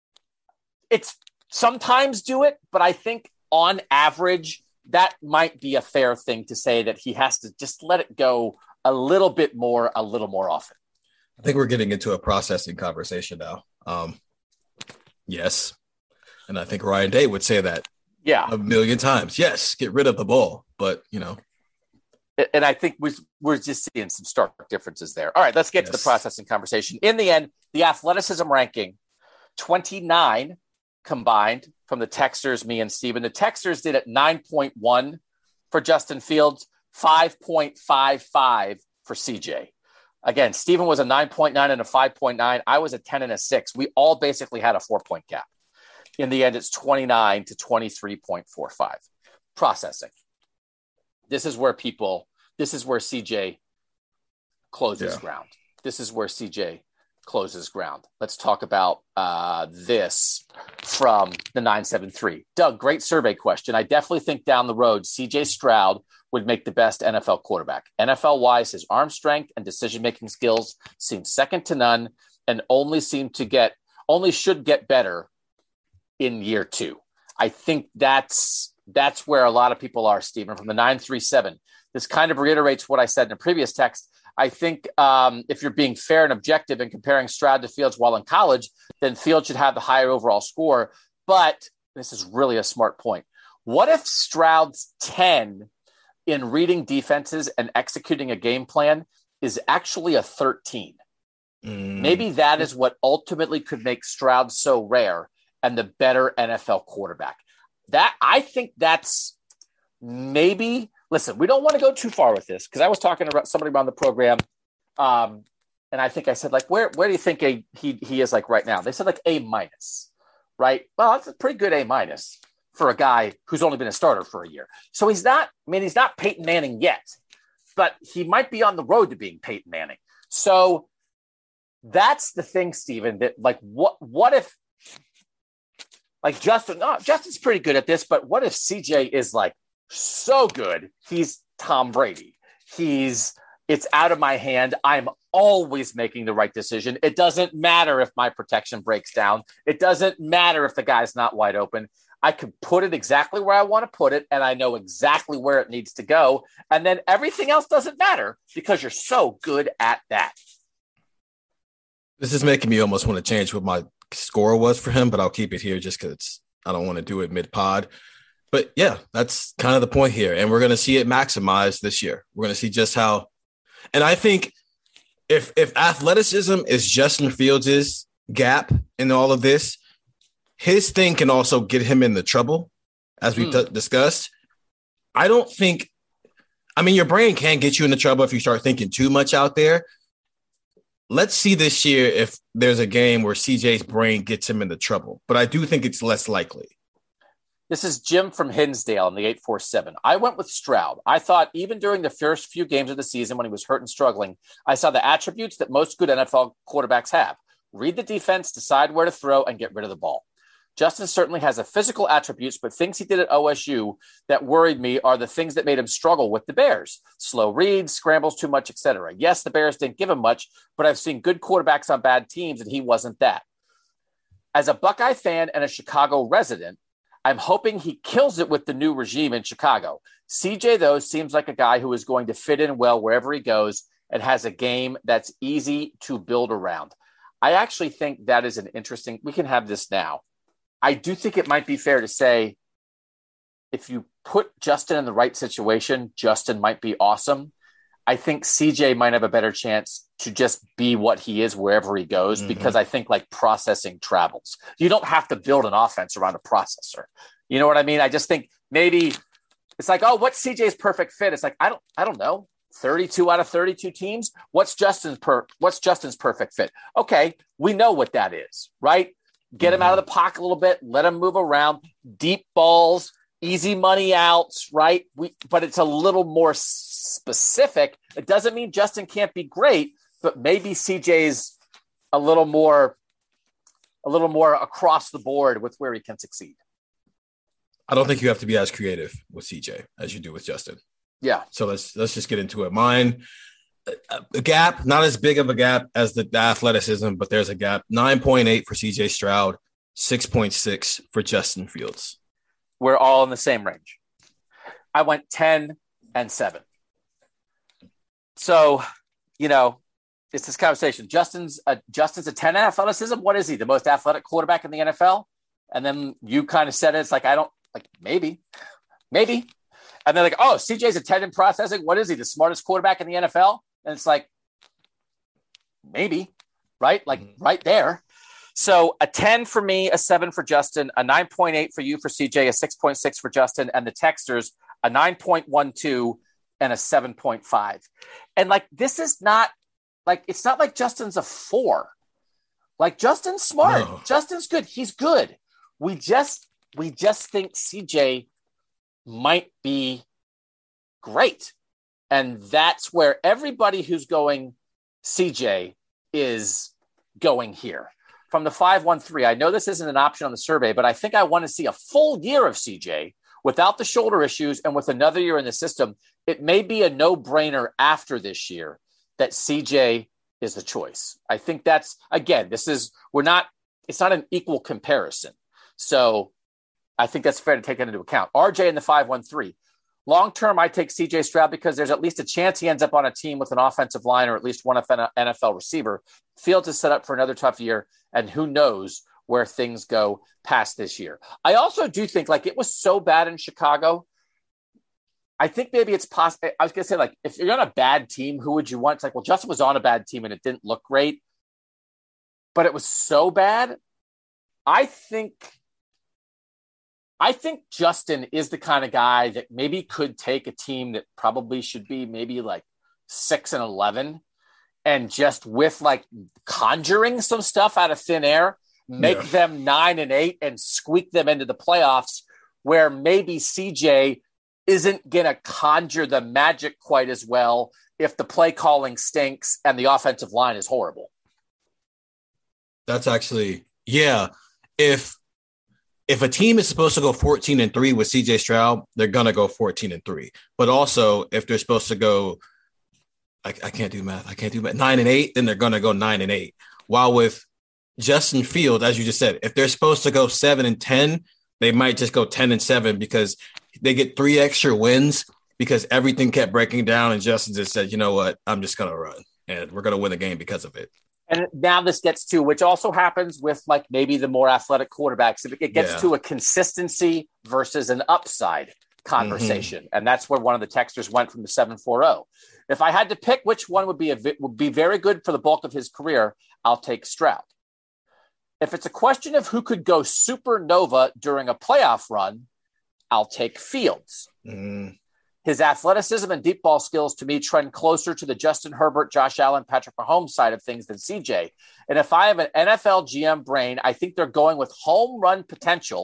it's sometimes do it, but I think on average, that might be a fair thing to say, that he has to just let it go a little bit more, a little more often. I think we're getting into a processing conversation now. Um, yes. And I think Ryan Day would say that yeah, a million times. Yes, get rid of the ball. But, you know. And I think we're, we're just seeing some stark differences there. All right, let's get yes. to the processing conversation. In the end, the athleticism ranking, twenty-nine combined from the Texters, me and Steven. The Texters did at nine point one for Justin Fields, five point five five for C J. Again, Steven was a nine point nine and a five point nine. I was a ten and a six. We all basically had a four-point gap. In the end, it's twenty-nine to twenty-three point four five. Processing. This is where people, this is where C J closes yeah. ground. This is where C J closes ground. Let's talk about uh, this from the nine seven three. Doug, great survey question. I definitely think down the road, C J Stroud would make the best N F L quarterback. N F L-wise, his arm strength and decision-making skills seem second to none and only seem to get, only should get better in year two. I think that's that's where a lot of people are, Stephen, from the nine three seven. This kind of reiterates what I said in a previous text. I think um, if you're being fair and objective and comparing Stroud to Fields while in college, then Fields should have the higher overall score. But this is really a smart point. What if Stroud's ten in reading defenses and executing a game plan is actually a thirteen? Mm. Maybe that is what ultimately could make Stroud so rare and the better N F L quarterback. That I think that's maybe, listen, we don't want to go too far with this, because I was talking about somebody on the program, um, and I think I said, like, where where do you think a, he he is like right now? They said like A minus, right? Well, that's a pretty good A minus for a guy who's only been a starter for a year. So he's not, I mean, he's not Peyton Manning yet, but he might be on the road to being Peyton Manning. So that's the thing, Stephen, that like, what what if, like Justin, oh, Justin's pretty good at this, but what if C J is like so good? He's Tom Brady. He's, it's out of my hand. I'm always making the right decision. It doesn't matter if my protection breaks down. It doesn't matter if the guy's not wide open. I can put it exactly where I want to put it, and I know exactly where it needs to go. And then everything else doesn't matter because you're so good at that. This is making me almost want to change what my score was for him, but I'll keep it here just because I don't want to do it mid-pod. But yeah, that's kind of the point here. And we're going to see it maximized this year. We're going to see just how, and I think if if athleticism is Justin Fields' gap in all of this, his thing can also get him into trouble, as we've mm. d- discussed. I don't think, I mean, your brain can get you into trouble if you start thinking too much out there. Let's see this year if there's a game where C J's brain gets him into trouble, but I do think it's less likely. This is Jim from Hinsdale in the eight four seven. I went with Stroud. I thought even during the first few games of the season when he was hurt and struggling, I saw the attributes that most good N F L quarterbacks have. Read the defense, decide where to throw, and get rid of the ball. Justin certainly has a physical attributes, but things he did at O S U that worried me are the things that made him struggle with the Bears. Slow reads, scrambles too much, et cetera. Yes, the Bears didn't give him much, but I've seen good quarterbacks on bad teams, and he wasn't that. As a Buckeye fan and a Chicago resident, I'm hoping he kills it with the new regime in Chicago. C J, though, seems like a guy who is going to fit in well wherever he goes and has a game that's easy to build around. I actually think that is an interesting – we can have this now. I do think it might be fair to say if you put Justin in the right situation, Justin might be awesome. I think C J might have a better chance to just be what he is wherever he goes, mm-hmm. because I think like processing travels. You don't have to build an offense around a processor. You know what I mean? I just think maybe it's like, oh, what's C J's perfect fit? It's like, I don't, I don't know. thirty-two out of thirty-two teams. What's Justin's per what's Justin's perfect fit? Okay. We know what that is, right? Get mm-hmm. him out of the pocket a little bit, let him move around, deep balls, easy money outs, right? We, but it's a little more specific. It doesn't mean Justin can't be great, but maybe C J's a little more, a little more across the board with where he can succeed. I don't think you have to be as creative with C J as you do with Justin. Yeah. So let's let's just get into it. Mine, a gap, not as big of a gap as the, the athleticism, but there's a gap. nine point eight for C J Stroud, six point six for Justin Fields. We're all in the same range. I went ten and seven. So, you know, it's this conversation. Justin's a, Justin's a ten in athleticism. What is he? The most athletic quarterback in the N F L? And then you kind of said it. It's like, I don't like, maybe, maybe. And they're like, oh, C J's a ten in processing. What is he? The smartest quarterback in the N F L? And it's like, maybe, right? Like mm-hmm. right there. So a ten for me, a seven for Justin, a nine point eight for you for C J, a six point six for Justin, and the Texters, a nine point one two and a seven point five. And like, this is not like, it's not like Justin's a four. Like Justin's smart. No. Justin's good. He's good. We just, we just think C J might be great. And that's where everybody who's going C J is going here. From the five one three, I know this isn't an option on the survey, but I think I want to see a full year of C J without the shoulder issues and with another year in the system. It may be a no-brainer after this year that C J is the choice. I think that's, again, this is, we're not, it's not an equal comparison. So I think that's fair to take that into account. R J in the five one three. Long-term, I take C J Stroud because there's at least a chance he ends up on a team with an offensive line or at least one N F L receiver. Fields is set up for another tough year, and who knows where things go past this year. I also do think, like, it was so bad in Chicago. I think maybe it's possible. I was going to say, like, if you're on a bad team, who would you want? It's like, well, Justin was on a bad team and it didn't look great, but it was so bad. I think I think Justin is the kind of guy that maybe could take a team that probably should be maybe like six and eleven and just with like conjuring some stuff out of thin air, make yeah. them nine and eight and squeak them into the playoffs, where maybe C J isn't going to conjure the magic quite as well if the play calling stinks and the offensive line is horrible. That's actually, yeah. If, If a team is supposed to go fourteen and three with C J Stroud, they're going to go fourteen and three. But also, if they're supposed to go, I, I can't do math. I can't do math. nine and eight, then they're going to go nine and eight. While with Justin Fields, as you just said, if they're supposed to go seven and ten, they might just go ten and seven because they get three extra wins because everything kept breaking down. And Justin just said, you know what, I'm just going to run and we're going to win the game because of it. And now this gets to, which also happens with like maybe the more athletic quarterbacks, it gets yeah. to a consistency versus an upside conversation. Mm-hmm. And that's where one of the texters went from the seven four oh. If I had to pick which one would be a, would be very good for the bulk of his career, I'll take Stroud. If it's a question of who could go supernova during a playoff run, I'll take Fields. Mm. His athleticism and deep ball skills to me trend closer to the Justin Herbert, Josh Allen, Patrick Mahomes side of things than C J. And if I have an N F L G M brain, I think they're going with home run potential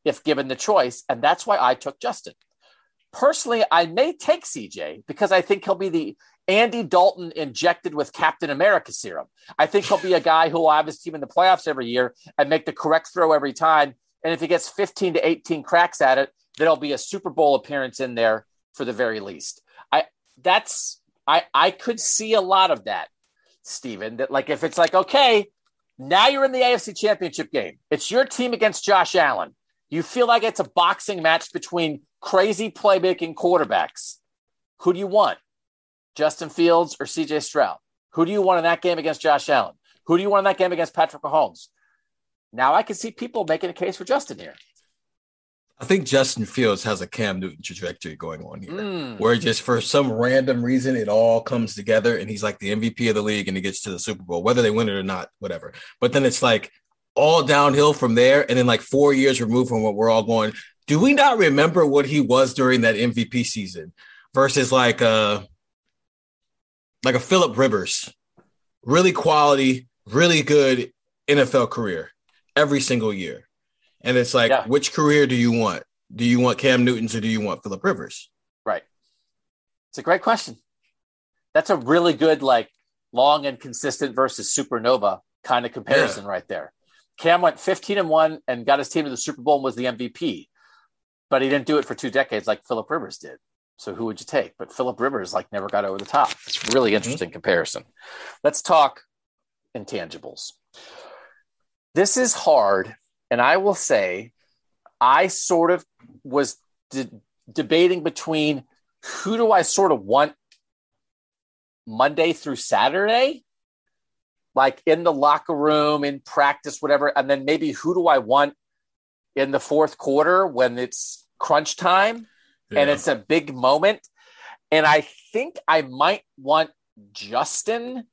if given the choice. And that's why I took Justin. Personally, I may take C J because I think he'll be the Andy Dalton injected with Captain America serum. I think he'll be a guy who will have his team in the playoffs every year and make the correct throw every time. And if he gets fifteen to eighteen cracks at it, there'll be a Super Bowl appearance in there for the very least. I that's I I could see a lot of that, Steven, that like if it's like, okay, now you're in the A F C Championship game. It's your team against Josh Allen. You feel like it's a boxing match between crazy playmaking quarterbacks. Who do you want? Justin Fields or C J Stroud? Who do you want in that game against Josh Allen? Who do you want in that game against Patrick Mahomes? Now I can see people making a case for Justin here. I think Justin Fields has a Cam Newton trajectory going on here, mm. where just for some random reason, it all comes together and he's like the M V P of the league and he gets to the Super Bowl, whether they win it or not, whatever. But then it's like all downhill from there. And then like four years removed from what we're all going, do we not remember what he was during that M V P season versus like a, like a Phillip Rivers, really quality, really good N F L career every single year. And it's like, yeah. Which career do you want? Do you want Cam Newton's or do you want Phillip Rivers? Right. It's a great question. That's a really good, like, long and consistent versus supernova kind of comparison yeah. right there. Cam went fifteen and one and got his team to the Super Bowl and was the M V P, but he didn't do it for two decades like Phillip Rivers did. So who would you take? But Phillip Rivers, like, never got over the top. It's a really interesting mm-hmm. comparison. Let's talk intangibles. This is hard. And I will say, I sort of was de- debating between who do I sort of want Monday through Saturday, like in the locker room, in practice, whatever. And then maybe who do I want in the fourth quarter when it's crunch time yeah. and it's a big moment. And I think I might want Justin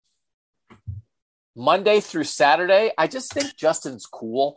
Monday through Saturday. I just think Justin's cool,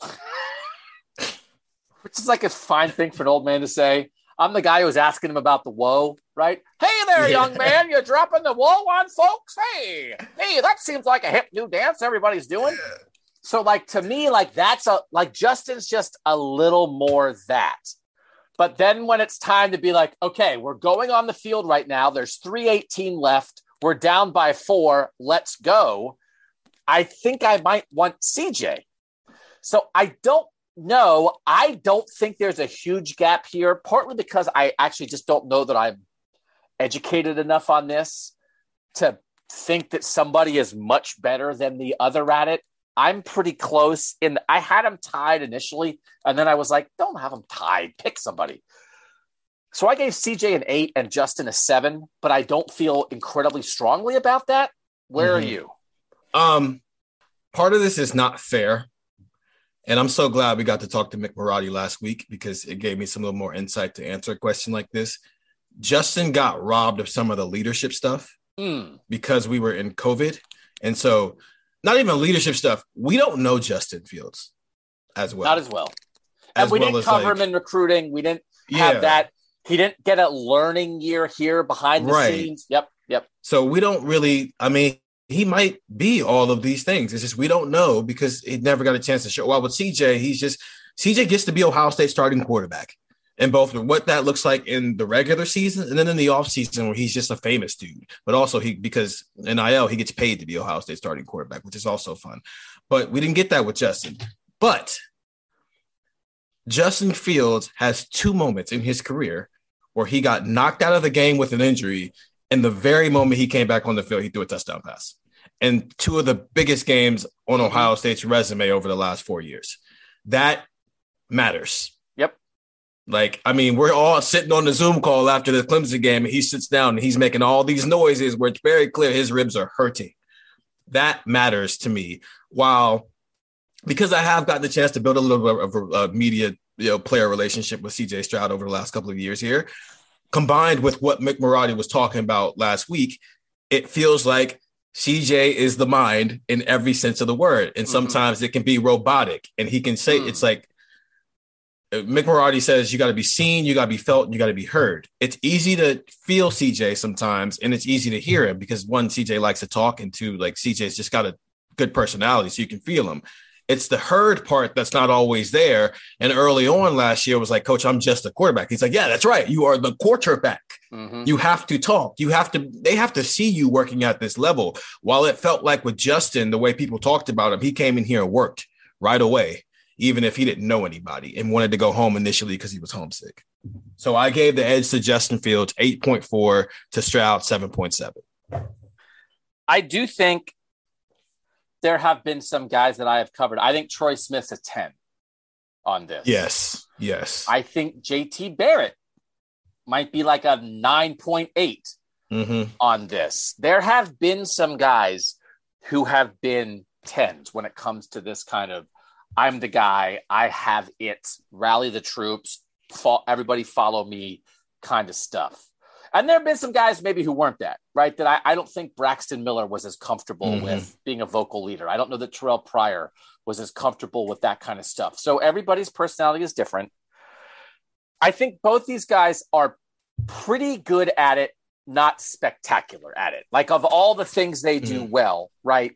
which is like a fine thing for an old man to say. I'm the guy who was asking him about the whoa, right? Hey there, yeah. young man, you're dropping the whoa on folks? Hey, hey, that seems like a hip new dance everybody's doing. Yeah. So like, to me, like that's a, like Justin's just a little more that. But then when it's time to be like, okay, we're going on the field right now. There's three eighteen left. We're down by four. Let's go. I think I might want C J. So I don't know. I don't think there's a huge gap here, partly because I actually just don't know that I'm educated enough on this to think that somebody is much better than the other at it. I'm pretty close in. I had them tied initially, and then I was like, don't have them tied. Pick somebody. So I gave C J an eight and Justin a seven, but I don't feel incredibly strongly about that. Where mm-hmm. are you? Um, part of this is not fair. And I'm so glad we got to talk to Mick Marotti last week because it gave me some little more insight to answer a question like this. Justin got robbed of some of the leadership stuff mm. because we were in COVID. And so not even leadership stuff. We don't know Justin Fields as well. Not as well. And as we well didn't cover like, him in recruiting. We didn't have yeah. that. He didn't get a learning year here behind the right. scenes. Yep. Yep. So we don't really, I mean, he might be all of these things. It's just we don't know because he never got a chance to show. Well, with C J, he's just C J gets to be Ohio State starting quarterback, and both what that looks like in the regular season and then in the offseason where he's just a famous dude. But also he because in I L he gets paid to be Ohio State starting quarterback, which is also fun. But we didn't get that with Justin. But Justin Fields has two moments in his career where he got knocked out of the game with an injury. And the very moment he came back on the field, he threw a touchdown pass. And two of the biggest games on Ohio State's resume over the last four years. That matters. Yep. Like, I mean, we're all sitting on the Zoom call after the Clemson game, and he sits down and he's making all these noises where it's very clear his ribs are hurting. That matters to me. While, because I have gotten the chance to build a little bit of a, a media you know, player relationship with C J Stroud over the last couple of years here, combined with what Mick Marotti was talking about last week, it feels like C J is the mind in every sense of the word. And sometimes mm-hmm. it can be robotic. And he can say, mm. it's like, Mick Marotti says, you got to be seen, you got to be felt, and you got to be heard. It's easy to feel C J sometimes, and it's easy to hear him because one, C J likes to talk, and two, like C J's just got a good personality, so you can feel him. It's the herd part that's not always there. And early on last year was like, Coach, I'm just a quarterback. He's like, yeah, that's right. You are the quarterback. Mm-hmm. You have to talk. You have to, they have to see you working at this level. While it felt like with Justin, the way people talked about him, he came in here and worked right away, even if he didn't know anybody and wanted to go home initially because he was homesick. So I gave the edge to Justin Fields, eight point four, to Stroud, seven point seven. I do think there have been some guys that I have covered. I think Troy Smith's a ten on this. Yes, yes. I think J T Barrett might be like a nine point eight mm-hmm. on this. There have been some guys who have been tens when it comes to this kind of, I'm the guy, I have it, rally the troops, fo- everybody follow me kind of stuff. And there have been some guys maybe who weren't that, right? That I, I don't think Braxton Miller was as comfortable mm-hmm. with being a vocal leader. I don't know that Terrell Pryor was as comfortable with that kind of stuff. So everybody's personality is different. I think both these guys are pretty good at it, not spectacular at it. Like of all the things they do mm-hmm. well, right?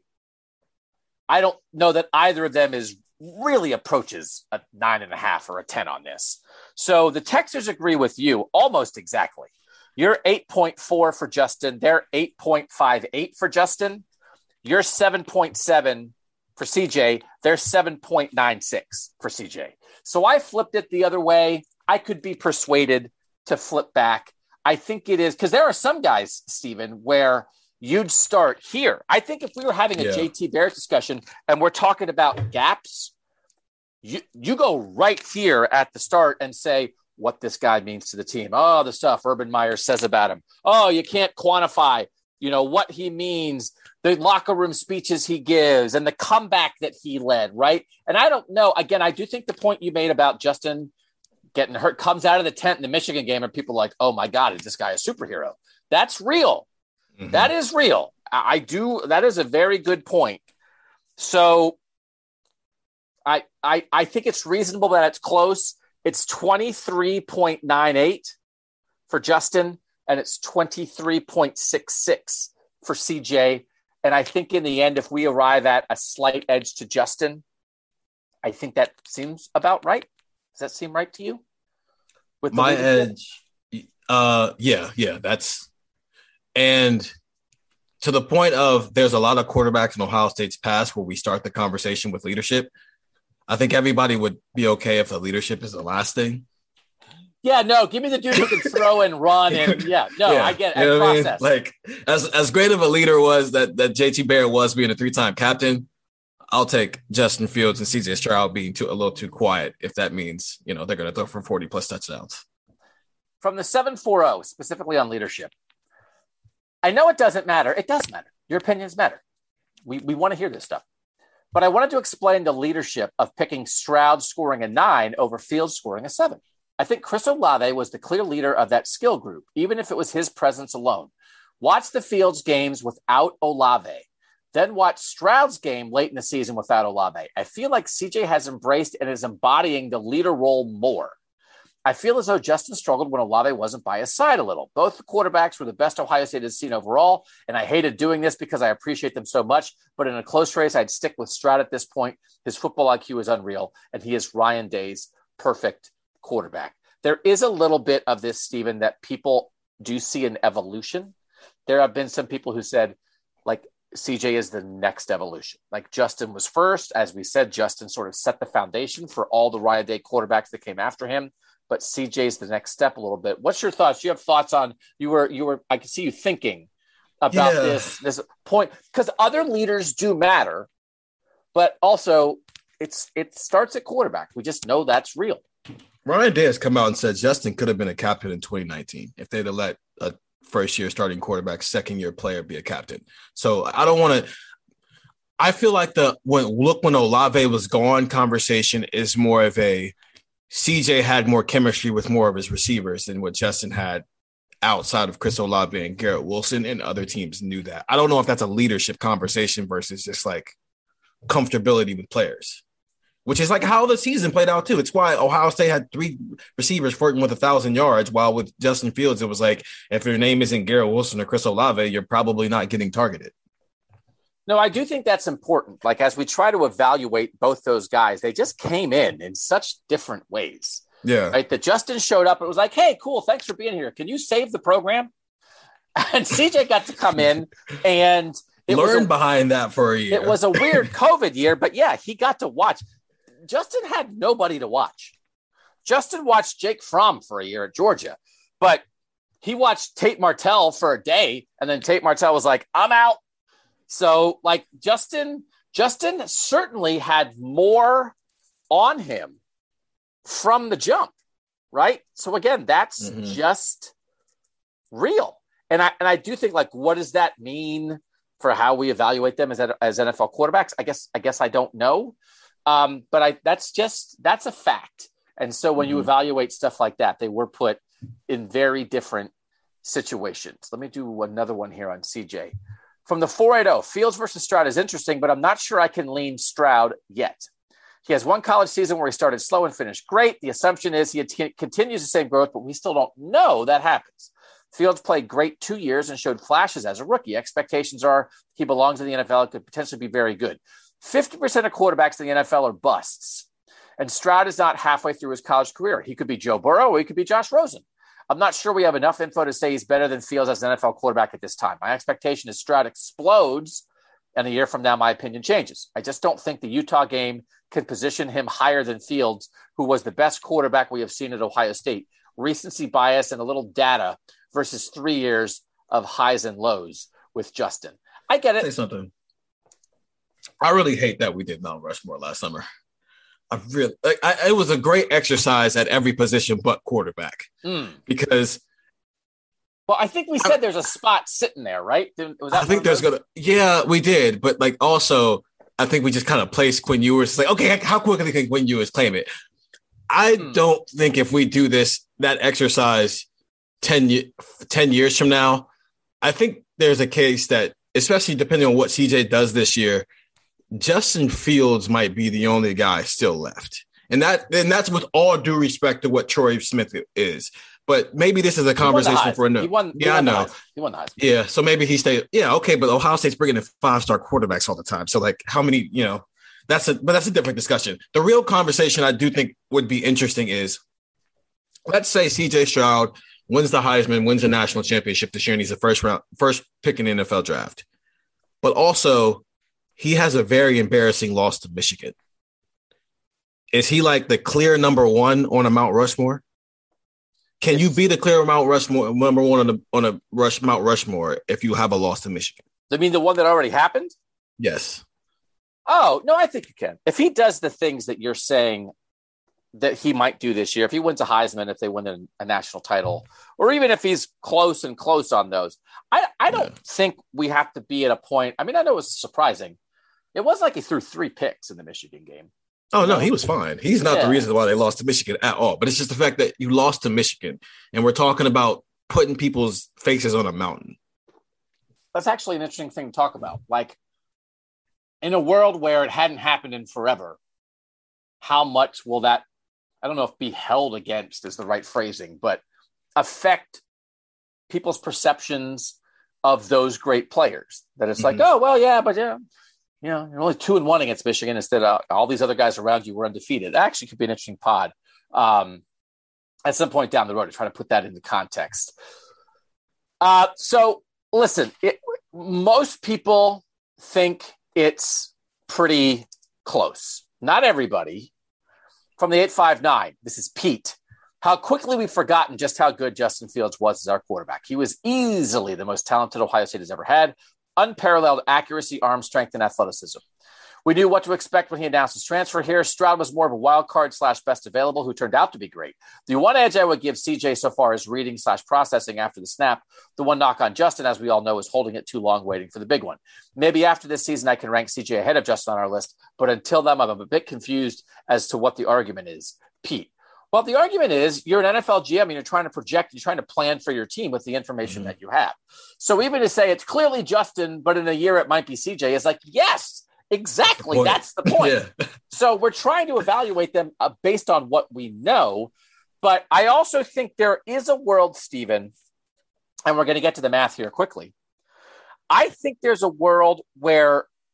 I don't know that either of them is really approaches a nine and a half or a ten on this. So the Texans agree with you almost exactly. You're eight point four for Justin. They're eight point five eight for Justin. You're seven point seven for C J. They're seven point nine six for C J. So I flipped it the other way. I could be persuaded to flip back. I think it is because there are some guys, Stephen, where you'd start here. I think if we were having a yeah. J T Barrett discussion and we're talking about gaps, you, you go right here at the start and say, what this guy means to the team. Oh, the stuff Urban Meyer says about him. Oh, you can't quantify, you know, what he means, the locker room speeches he gives and the comeback that he led, right? And I don't know. Again, I do think the point you made about Justin getting hurt comes out of the tent in the Michigan game and people are like, oh my God, is this guy a superhero? That's real. Mm-hmm. That is real. I do. That is a very good point. So I, I, I think it's reasonable that it's close. It's twenty-three point nine eight for Justin, and it's twenty-three point six six for C J. And I think in the end, if we arrive at a slight edge to Justin, I think that seems about right. Does that seem right to you? With my edge, uh, yeah, yeah, that's and to the point of there's a lot of quarterbacks in Ohio State's past where we start the conversation with leadership. I think everybody would be okay if the leadership is the last thing. Yeah, no, give me the dude who can throw and run and yeah, no, yeah, I get it. You know process. I mean? Like as as great of a leader was that that J T Barrett was being a three-time captain, I'll take Justin Fields and C J Stroud being too a little too quiet if that means, you know, they're going to throw for forty plus touchdowns. From the seven forty specifically on leadership. I know it doesn't matter. It does matter. Your opinions matter. We we want to hear this stuff. But I wanted to explain the leadership of picking Stroud scoring a nine over Fields scoring a seven. I think Chris Olave was the clear leader of that skill group, even if it was his presence alone. Watch the Fields games without Olave. Then watch Stroud's game late in the season without Olave. I feel like C J has embraced and is embodying the leader role more. I feel as though Justin struggled when Olave wasn't by his side a little. Both the quarterbacks were the best Ohio State has seen overall, and I hated doing this because I appreciate them so much. But in a close race, I'd stick with Stroud at this point. His football I Q is unreal, and he is Ryan Day's perfect quarterback. There is a little bit of this, Stephen, that people do see an evolution. There have been some people who said, like, C J is the next evolution. Like Justin was first. As we said, Justin sort of set the foundation for all the Ryan Day quarterbacks that came after him. But C J's the next step a little bit. What's your thoughts? You have thoughts on you were you were I can see you thinking about yeah. this this point because other leaders do matter, but also it's it starts at quarterback. We just know that's real. Ryan Day has come out and said Justin could have been a captain in twenty nineteen if they'd have let a first year starting quarterback, second year player be a captain. So I don't want to. I feel like the when look when Olave was gone conversation is more of a. C J had more chemistry with more of his receivers than what Justin had outside of Chris Olave and Garrett Wilson, and other teams knew that. I don't know if that's a leadership conversation versus just like comfortability with players, which is like how the season played out too. It's why Ohio State had three receivers flirting with a thousand yards, while with Justin Fields, it was like, if your name isn't Garrett Wilson or Chris Olave, you're probably not getting targeted. No, I do think that's important. Like, as we try to evaluate both those guys, they just came in in such different ways. Yeah. Right. That Justin showed up and was like, hey, cool. Thanks for being here. Can you save the program? And C J got to come in and it learn was a, behind that for a year. It was a weird COVID year, but yeah, he got to watch. Justin had nobody to watch. Justin watched Jake Fromm for a year at Georgia, but he watched Tate Martell for a day. And then Tate Martell was like, I'm out. So like Justin, Justin certainly had more on him from the jump. Right. So again, that's mm-hmm. just real. And I and I do think, like, what does that mean for how we evaluate them as as N F L quarterbacks? I guess I guess I don't know, um, but I that's just that's a fact. And so when mm-hmm. you evaluate stuff like that, they were put in very different situations. Let me do another one here on C J from the four eighty. Fields versus Stroud is interesting, but I'm not sure I can lean Stroud yet. He has one college season where he started slow and finished great. The assumption is he t- continues the same growth, but we still don't know that happens. Fields played great two years and showed flashes as a rookie. Expectations are he belongs in the N F L and could potentially be very good. fifty percent of quarterbacks in the N F L are busts. And Stroud is not halfway through his college career. He could be Joe Burrow or he could be Josh Rosen. I'm not sure we have enough info to say he's better than Fields as an N F L quarterback at this time. My expectation is Stroud explodes, and a year from now, my opinion changes. I just don't think the Utah game can position him higher than Fields, who was the best quarterback we have seen at Ohio State. Recency bias and a little data versus three years of highs and lows with Justin. I get it. Say something. I really hate that we did Mount Rushmore last summer. I really, like, I, it was a great exercise at every position but quarterback mm. because. Well, I think we said I, there's a spot sitting there, right? Was that I think there's gonna. Yeah, we did, but like also, I think we just kind of placed Quinn Ewers. Like, okay, how quickly can Quinn Ewers claim it? I mm. don't think if we do this that exercise ten, ten years from now, I think there's a case that, especially depending on what C J does this year, Justin Fields might be the only guy still left. And that and that's with all due respect to what Troy Smith is. But maybe this is a conversation for another. He won, he yeah, won I know. He won the Heisman. Yeah, so maybe he stayed. Yeah, okay, but Ohio State's bringing in five-star quarterbacks all the time. So, like, how many, you know, that's a, but that's a different discussion. The real conversation I do think would be interesting is, let's say C J Stroud wins the Heisman, wins the national championship this year, and he's the first round, first pick in the N F L draft. But also, he has a very embarrassing loss to Michigan. Is he like the clear number one on a Mount Rushmore? Can you be the clear Mount Rushmore number one on a on a rush Mount Rushmore if you have a loss to Michigan? I mean, the one that already happened? Yes. Oh, no, I think you can. If he does the things that you're saying that he might do this year, if he wins a Heisman, if they win a, a national title, or even if he's close and close on those, I, I don't yeah. think we have to be at a point. I mean, I know it was surprising. It wasn't like he threw three picks in the Michigan game. Oh, no, he was fine. He's not yeah. the reason why they lost to Michigan at all. But it's just the fact that you lost to Michigan, and we're talking about putting people's faces on a mountain. That's actually an interesting thing to talk about. Like, in a world where it hadn't happened in forever, how much will that, I don't know if be held against is the right phrasing, but affect people's perceptions of those great players? That it's mm-hmm. like, oh, well, yeah, but yeah. You know, you're only two and one against Michigan instead of all these other guys around you were undefeated. That actually could be an interesting pod um, at some point down the road to try to put that into context. Uh, so, listen, it, most people think it's pretty close. Not everybody. From the eight five nine, this is Pete. How quickly we've forgotten just how good Justin Fields was as our quarterback. He was easily the most talented Ohio State has ever had. Unparalleled accuracy, arm strength, and athleticism. We knew what to expect when he announced his transfer here. Stroud was more of a wild card slash best available who turned out to be great. The one edge I would give C J so far is reading slash processing after the snap. The one knock on Justin, as we all know, is holding it too long waiting for the big one. Maybe after this season, I can rank C J ahead of Justin on our list, but until then, I'm a bit confused as to what the argument is. Pete. Well, the argument is you're an N F L G M and you're trying to project, you're trying to plan for your team with the information mm-hmm. that you have. So even to say it's clearly Justin, but in a year it might be C J is like, yes, exactly. That's the point. yeah. So we're trying to evaluate them uh, based on what we know. But I also think there is a world, Stephen, and we're going to get to the math here quickly. I think there's a world where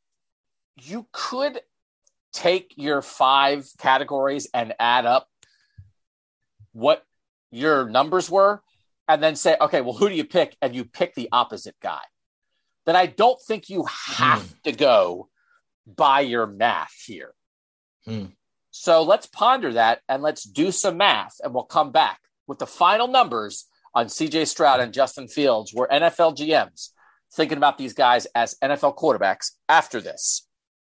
you could take your five categories and add up what your numbers were and then say, okay, well, who do you pick? And you pick the opposite guy. Then I don't think you have mm. to go by your math here. Mm. So let's ponder that and let's do some math, and we'll come back with the final numbers on C J Stroud and Justin Fields, where N F L G Ms thinking about these guys as N F L quarterbacks after this.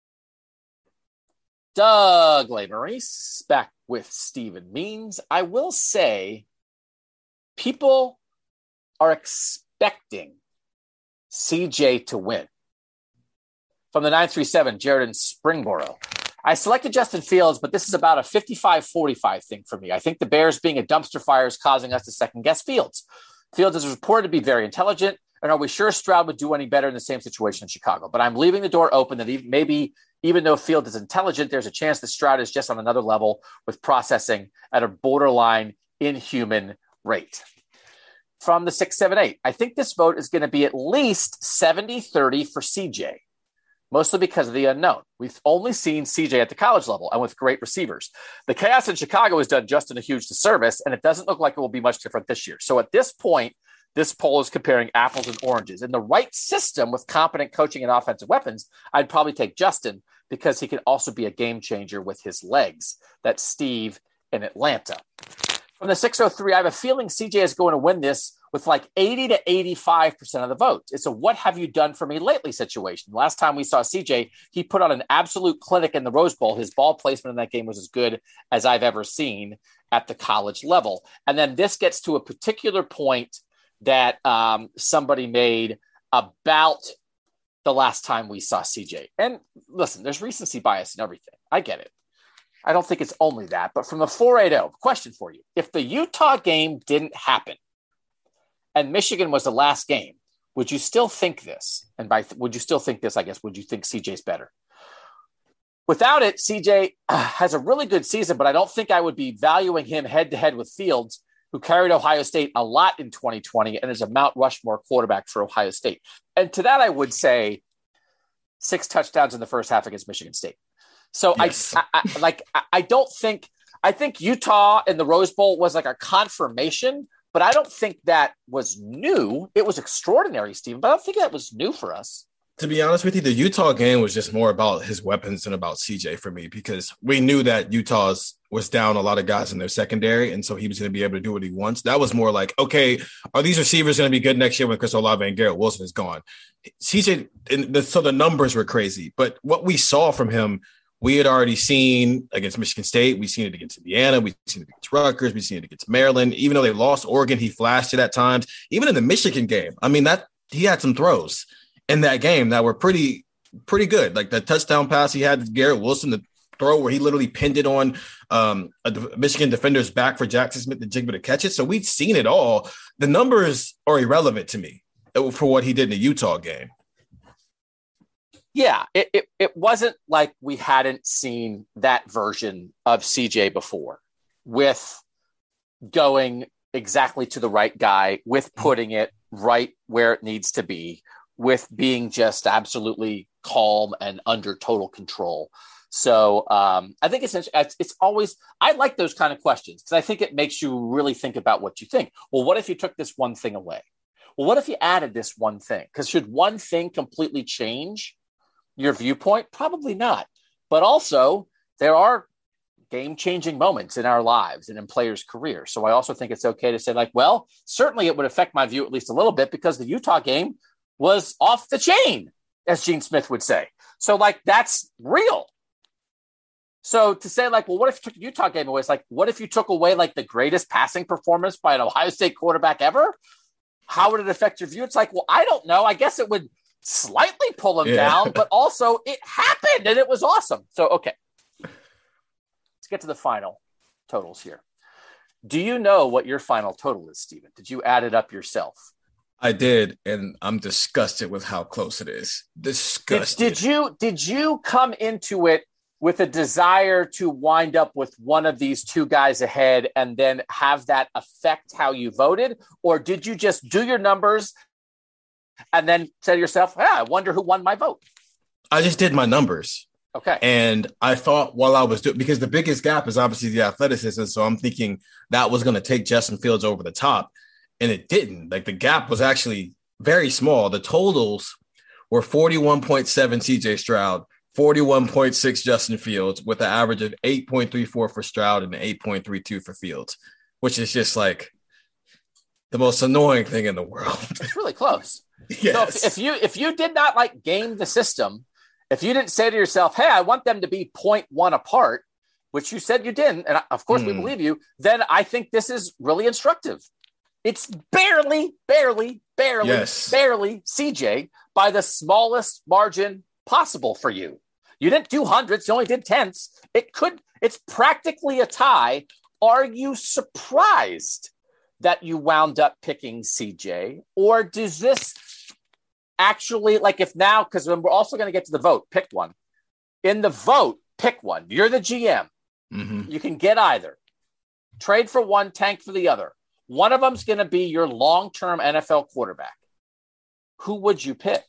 Doug Lesmerises back with Stephen Means. I will say people are expecting C J to win. From the nine three seven, Jared in Springboro. I selected Justin Fields, but this is about a fifty-five forty-five thing for me. I think the Bears being a dumpster fire is causing us to second-guess Fields. Fields is reported to be very intelligent, and are we sure Stroud would do any better in the same situation in Chicago? But I'm leaving the door open that even, maybe even though Fields is intelligent, there's a chance that Stroud is just on another level with processing at a borderline inhuman rate. From the six seven eight, I think this vote is going to be at least seventy thirty for C J. Mostly because of the unknown. We've only seen C J at the college level and with great receivers. The chaos in Chicago has done Justin a huge disservice, and it doesn't look like it will be much different this year. So at this point, this poll is comparing apples and oranges. In the right system with competent coaching and offensive weapons, I'd probably take Justin because he can also be a game changer with his legs. That's Steve in Atlanta. From the six oh three, I have a feeling C J is going to win this with like eighty to eighty-five percent of the vote. It's a what have you done for me lately situation. Last time we saw C J, he put on an absolute clinic in the Rose Bowl. His ball placement in that game was as good as I've ever seen at the college level. And then this gets to a particular point that um, somebody made about the last time we saw C J. And listen, there's recency bias in everything. I get it. I don't think it's only that. But from the four eighty, question for you. If the Utah game didn't happen, and Michigan was the last game, would you still think this? And by th- would you still think this, I guess, would you think C J's better? Without it, C J uh, has a really good season, but I don't think I would be valuing him head-to-head with Fields, who carried Ohio State a lot in twenty twenty and is a Mount Rushmore quarterback for Ohio State. And to that, I would say six touchdowns in the first half against Michigan State. So yes. I, I, I like I, I don't think – I think Utah in the Rose Bowl was like a confirmation – but I don't think that was new. It was extraordinary, Stephen, but I don't think that was new for us. To be honest with you, the Utah game was just more about his weapons than about C J for me, because we knew that Utah's was down a lot of guys in their secondary, and so he was going to be able to do what he wants. That was more like, okay, are these receivers going to be good next year when Chris Olave and Garrett Wilson is gone? C J, and the, so the numbers were crazy, but what we saw from him, we had already seen against Michigan State. We've seen it against Indiana. We've seen it against Rutgers. We've seen it against Maryland. Even though they lost Oregon, he flashed it at times. Even in the Michigan game, I mean, that he had some throws in that game that were pretty, pretty good. Like the touchdown pass he had to Garrett Wilson, the throw where he literally pinned it on um, a Michigan defender's back for Jackson Smith-Njigba to catch it. So we've seen it all. The numbers are irrelevant to me for what he did in the Utah game. Yeah, it, it it wasn't like we hadn't seen that version of C J before, with going exactly to the right guy, with putting it right where it needs to be, with being just absolutely calm and under total control. So um, I think it's, it's it's always, I like those kind of questions because I think it makes you really think about what you think. Well, what if you took this one thing away? Well, what if you added this one thing? Because should one thing completely change your viewpoint? Probably not. But also, there are game-changing moments in our lives and in players' careers. So I also think it's okay to say, like, well, certainly it would affect my view at least a little bit because the Utah game was off the chain, as Gene Smith would say. So, like, that's real. So to say, like, well, what if you took the Utah game away? It's like, what if you took away, like, the greatest passing performance by an Ohio State quarterback ever? How would it affect your view? It's like, well, I don't know. I guess it would slightly pull him yeah. down, but also it happened and it was awesome. So, okay. Let's get to the final totals here. Do you know what your final total is, Stephen? Did you add it up yourself? I did, and I'm disgusted with how close it is. Disgusted. Did, did you did you come into it with a desire to wind up with one of these two guys ahead and then have that affect how you voted? Or did you just do your numbers and then say to yourself, yeah, I wonder who won my vote? I just did my numbers. Okay. And I thought while I was doing, because the biggest gap is obviously the athleticism. So I'm thinking that was going to take Justin Fields over the top. And it didn't. Like the gap was actually very small. The totals were forty-one point seven C J Stroud, forty-one point six Justin Fields, with an average of eight point three four for Stroud and eight point three two for Fields, which is just like the most annoying thing in the world. It's really close. Yes. So if, if you if you did not like game the system, if you didn't say to yourself, hey, I want them to be zero point one apart, which you said you didn't, and of course mm. we believe you, then I think this is really instructive. It's barely, barely, barely, yes. barely C J by the smallest margin possible for you. You didn't do hundreds, you only did tenths. It could, it's practically a tie. Are you surprised that you wound up picking C J? Or does this actually, like if now, because we're also going to get to the vote, pick one. In the vote, pick one. You're the G M. Mm-hmm. You can get either. Trade for one, tank for the other. One of them's going to be your long-term N F L quarterback. Who would you pick?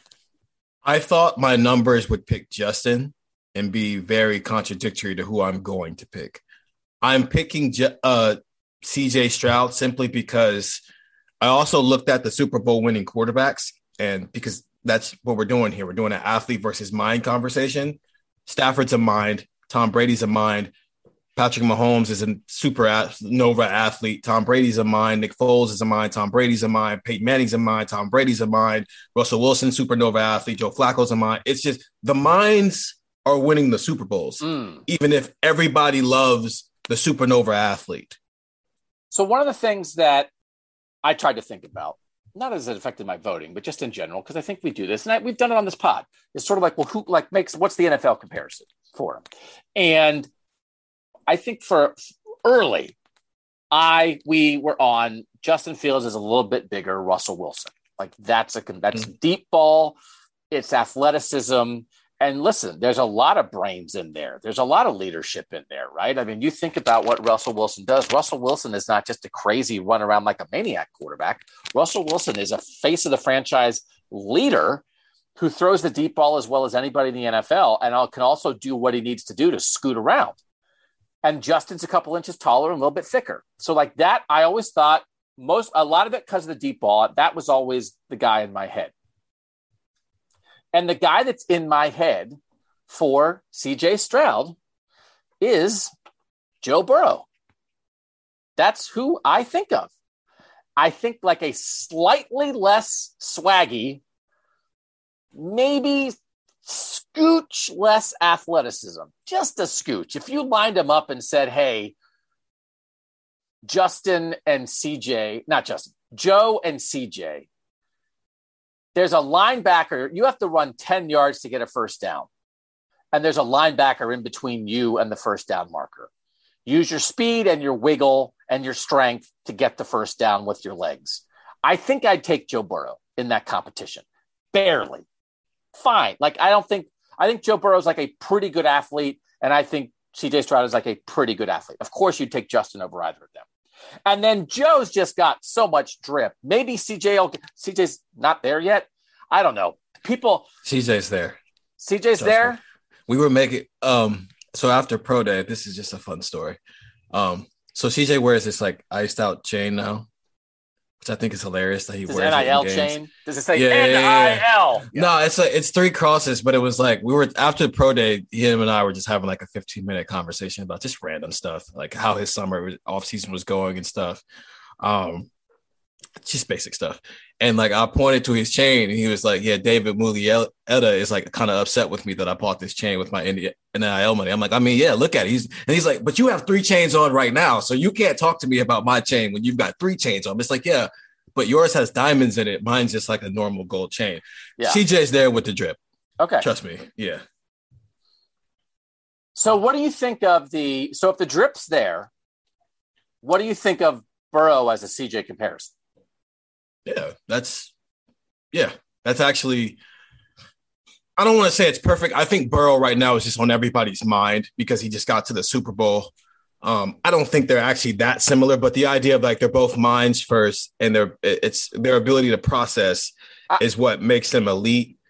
I thought my numbers would pick Justin and be very contradictory to who I'm going to pick. I'm picking uh, C J Stroud simply because I also looked at the Super Bowl winning quarterbacks, and because that's what we're doing here. We're doing an athlete versus mind conversation. Stafford's a mind. Tom Brady's a mind. Patrick Mahomes is a supernova athlete. Tom Brady's a mind. Nick Foles is a mind. Tom Brady's a mind. Peyton Manning's a mind. Tom Brady's a mind. Russell Wilson, supernova athlete. Joe Flacco's a mind. It's just the minds are winning the Super Bowls, mm. even if everybody loves the supernova athlete. So one of the things that I tried to think about, not as it affected my voting, but just in general, because I think we do this, and I, we've done it on this pod. It's sort of like, well, who like makes what's the N F L comparison for him? And I think for early, I we were on Justin Fields is a little bit bigger, Russell Wilson. Like that's a that's mm-hmm. deep ball, it's athleticism. And listen, there's a lot of brains in there. There's a lot of leadership in there, right? I mean, you think about what Russell Wilson does. Russell Wilson is not just a crazy run around like a maniac quarterback. Russell Wilson is a face of the franchise leader who throws the deep ball as well as anybody in the N F L and can also do what he needs to do to scoot around. And Justin's a couple inches taller and a little bit thicker. So like that, I always thought most, a lot of it because of the deep ball, that was always the guy in my head. And the guy that's in my head for C J Stroud is Joe Burrow. That's who I think of. I think like a slightly less swaggy, maybe scooch less athleticism, just a scooch. If you lined them up and said, hey, Justin and C J, not Justin, Joe and C J, there's a linebacker. You have to run ten yards to get a first down. And there's a linebacker in between you and the first down marker. Use your speed and your wiggle and your strength to get the first down with your legs. I think I'd take Joe Burrow in that competition. Barely. Fine. Like, I don't think, I think Joe Burrow is like a pretty good athlete. And I think C J Stroud is like a pretty good athlete. Of course, you'd take Justin over either of them. And then Joe's just got so much drip. Maybe C J will, C J's not there yet. I don't know. People. C J's there. C J's Trust there. Me. We were making, um, so after Pro Day, this is just a fun story. Um, so C J wears this like iced out chain now, which I think is hilarious that he Does wears N I L it in chain? games. Does it say yeah, N I L? Yeah, yeah. No, it's like it's three crosses, but it was like we were after Pro Day. Him and I were just having like a fifteen minute conversation about just random stuff, like how his summer off season was going and stuff. Um, just basic stuff. And like I pointed to his chain, and he was like, "Yeah, David Mulietta is like kind of upset with me that I bought this chain with my N I L money." I'm like, "I mean, yeah, look at it." He's and he's like, "But you have three chains on right now, so you can't talk to me about my chain when you've got three chains on." It's like, yeah, but yours has diamonds in it. Mine's just like a normal gold chain. Yeah. C J's there with the drip. Okay, trust me. Yeah. So, what do you think of the? So, if the drip's there, what do you think of Burrow as a C J comparison? Yeah, that's yeah, that's actually I don't want to say it's perfect. I think Burrow right now is just on everybody's mind because he just got to the Super Bowl. Um, I don't think they're actually that similar, but the idea of like they're both minds first and their it's their ability to process I, is what makes them elite.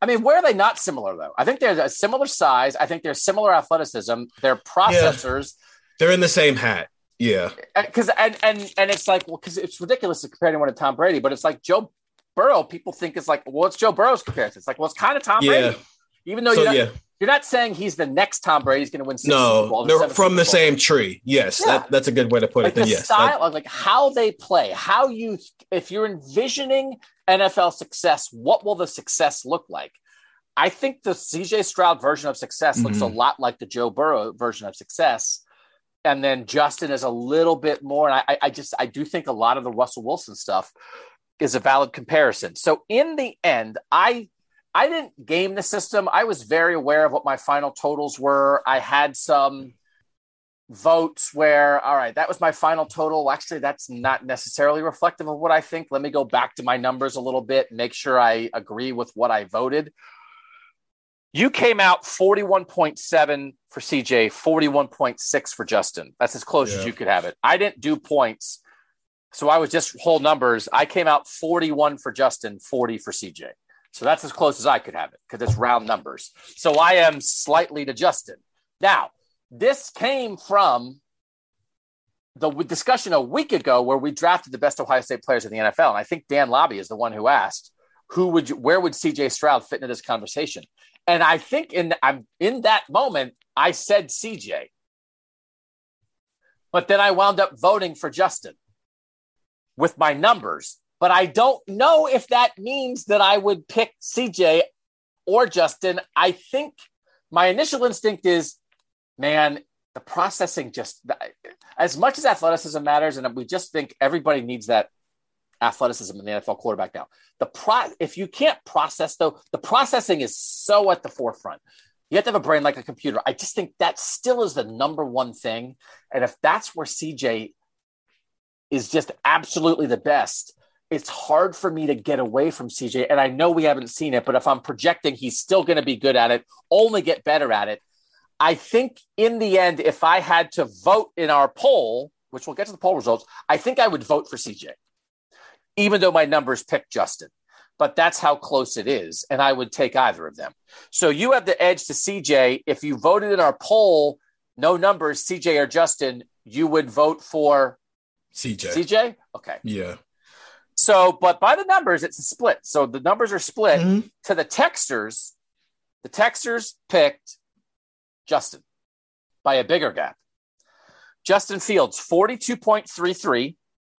I mean, where are they not similar, though? I think they're a similar size. I think they're similar athleticism. They're processors. Yeah. They're in the same hat. Yeah. Because and, and and it's like, well, because it's ridiculous to compare anyone to Tom Brady, but it's like Joe Burrow. People think it's like, well, it's Joe Burrow's comparison. It's like, well, it's kind of Tom yeah. Brady. Even though so, you're, not, yeah. you're not saying he's the next Tom Brady. He's going to win six no, Super Bowls. they're from the same tree. Yes, yeah. that, that's a good way to put like it. Then, the yes, style, that, like how they play, how you, if you're envisioning N F L success, what will the success look like? I think the C J Stroud version of success mm-hmm. looks a lot like the Joe Burrow version of success. And then Justin is a little bit more. And I, I just, I do think a lot of the Russell Wilson stuff is a valid comparison. So in the end, I, I didn't game the system. I was very aware of what my final totals were. I had some votes where, all right, that was my final total. Actually, that's not necessarily reflective of what I think. Let me go back to my numbers a little bit and make sure I agree with what I voted. You came out forty-one point seven for C J, forty-one point six for Justin. That's as close yeah. as you could have it. I didn't do points, so I was just whole numbers. I came out forty-one for Justin, forty for C J. So that's as close as I could have it because it's round numbers. So I am slightly to Justin. Now, this came from the discussion a week ago where we drafted the best Ohio State players in the N F L. And I think Dan Lobby is the one who asked, who would you, where would C J Stroud fit into this conversation? And I think in I'm in that moment, I said C J. But then I wound up voting for Justin with my numbers. But I don't know if that means that I would pick C J or Justin. I think my initial instinct is, man, the processing just, as much as athleticism matters, and we just think everybody needs that athleticism in the N F L quarterback now. The pro, if you can't process, though, the processing is so at the forefront. You have to have a brain like a computer. I just think that still is the number one thing. And if that's where C J is just absolutely the best, it's hard for me to get away from C J. And I know we haven't seen it, but if I'm projecting he's still going to be good at it, only get better at it. I think in the end, if I had to vote in our poll, which we'll get to the poll results, I think I would vote for C J, even though my numbers pick Justin. But that's how close it is, and I would take either of them. So you have the edge to C J. If you voted in our poll, no numbers, C J or Justin, you would vote for C J. C J? Okay. Yeah. So, but by the numbers, it's a split. So the numbers are split. Mm-hmm. To the texters, the texters picked Justin by a bigger gap. Justin Fields, forty-two point three three.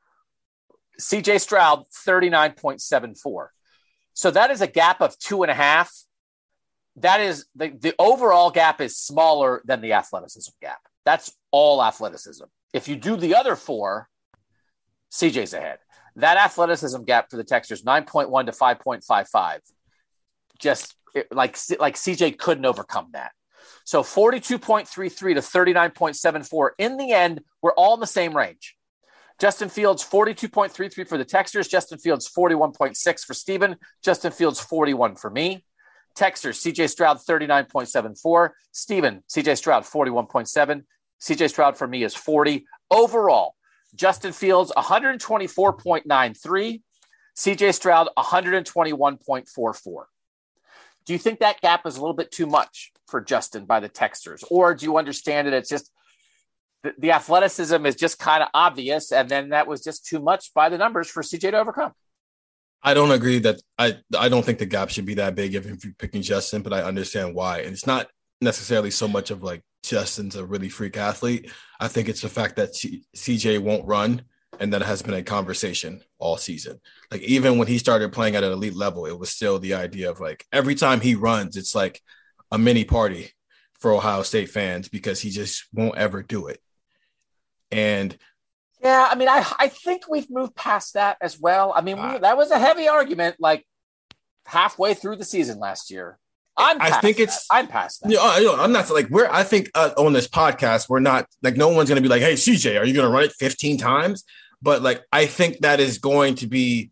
C J Stroud, thirty-nine point seven four. So that is a gap of two and a half. That is the, the overall gap is smaller than the athleticism gap. That's all athleticism. If you do the other four, C J's ahead. That athleticism gap for the Texans, nine point one to five point five five. Just it, like, like C J couldn't overcome that. So forty-two point three three to thirty-nine point seven four. In the end, we're all in the same range. Justin Fields, forty-two point three three for the Texters. Justin Fields, forty-one point six for Steven. Justin Fields, forty-one for me. Texters, C J Stroud, thirty-nine point seven four. Steven, C J Stroud, forty-one point seven. C J Stroud for me is forty. Overall, Justin Fields, one twenty-four point nine three. C J Stroud, one twenty-one point four four. Do you think that gap is a little bit too much for Justin by the Texters? Or do you understand it? It's just the, the athleticism is just kind of obvious, and then that was just too much by the numbers for C J to overcome. I don't agree that I, I don't think the gap should be that big if you're picking Justin, but I understand why. And it's not necessarily so much of like Justin's a really freak athlete. I think it's the fact that C- CJ won't run, and that has been a conversation all season. Like even when he started playing at an elite level, it was still the idea of like every time he runs, it's like a mini party for Ohio State fans because he just won't ever do it. And yeah, I mean, I I think we've moved past that as well. I mean, we, that was a heavy argument like halfway through the season last year. I'm past I think that. it's I'm past that. You know, you know, I'm not like we're. I think uh, on this podcast, we're not like no one's going to be like, "Hey, C J, are you going to run it fifteen times?" But like, I think that is going to be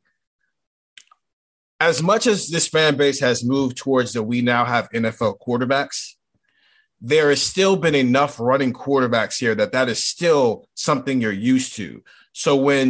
as much as this fan base has moved towards that. We now have N F L quarterbacks. There has still been enough running quarterbacks here that that is still something you're used to. So when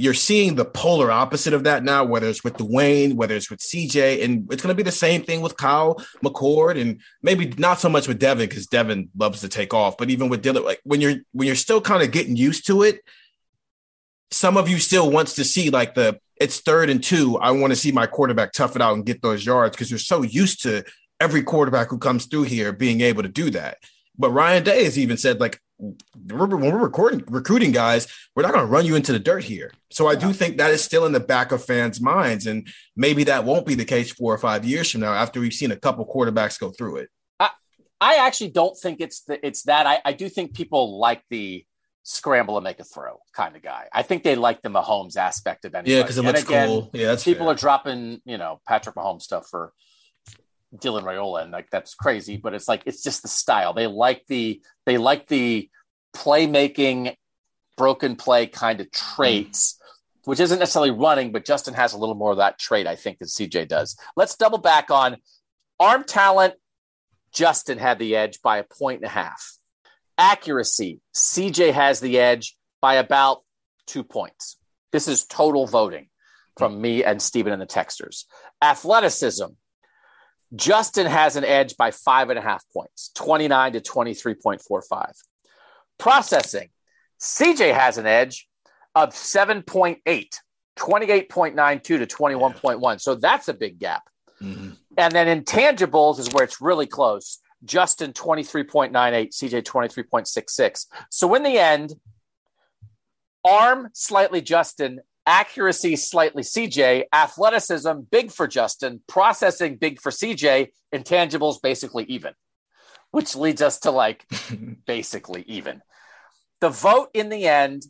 you're seeing the polar opposite of that now, whether it's with Dwayne, whether it's with C J, and it's going to be the same thing with Kyle McCord, and maybe not so much with Devin because Devin loves to take off. But even with Dylan, like when you're when you're still kind of getting used to it, some of you still wants to see like the it's third and two. I want to see my quarterback tough it out and get those yards because you're so used to every quarterback who comes through here being able to do that. But Ryan Day has even said, like, when we're recording, recruiting guys, we're not going to run you into the dirt here. So I do think that is still in the back of fans' minds, and maybe that won't be the case four or five years from now after we've seen a couple quarterbacks go through it. I, I actually don't think it's the, it's that. I, I do think people like the scramble and make a throw kind of guy. I think they like the Mahomes aspect of anybody. Yeah, because it looks again, cool. Yeah, that's people fair. are dropping, you know, Patrick Mahomes stuff for Dylan Raiola, and like that's crazy, but it's like it's just the style. They like the they like the playmaking, broken play kind of traits, mm. which isn't necessarily running, but Justin has a little more of that trait, I think, than C J does. Let's double back on arm talent. Justin had the edge by a point and a half. Accuracy, C J has the edge by about two points. This is total voting from me and Steven and the texters. Athleticism, Justin has an edge by five and a half points, twenty-nine to twenty-three point four five. Processing, C J has an edge of seven point eight, twenty-eight point nine two to twenty-one point one. So that's a big gap. Mm-hmm. And then intangibles is where it's really close. Justin, twenty-three point nine eight, C J, twenty-three point six six. So in the end, arm, slightly Justin, accuracy, slightly C J, athleticism, big for Justin, processing, big for C J, intangibles, basically even, which leads us to like basically even. The vote in the end,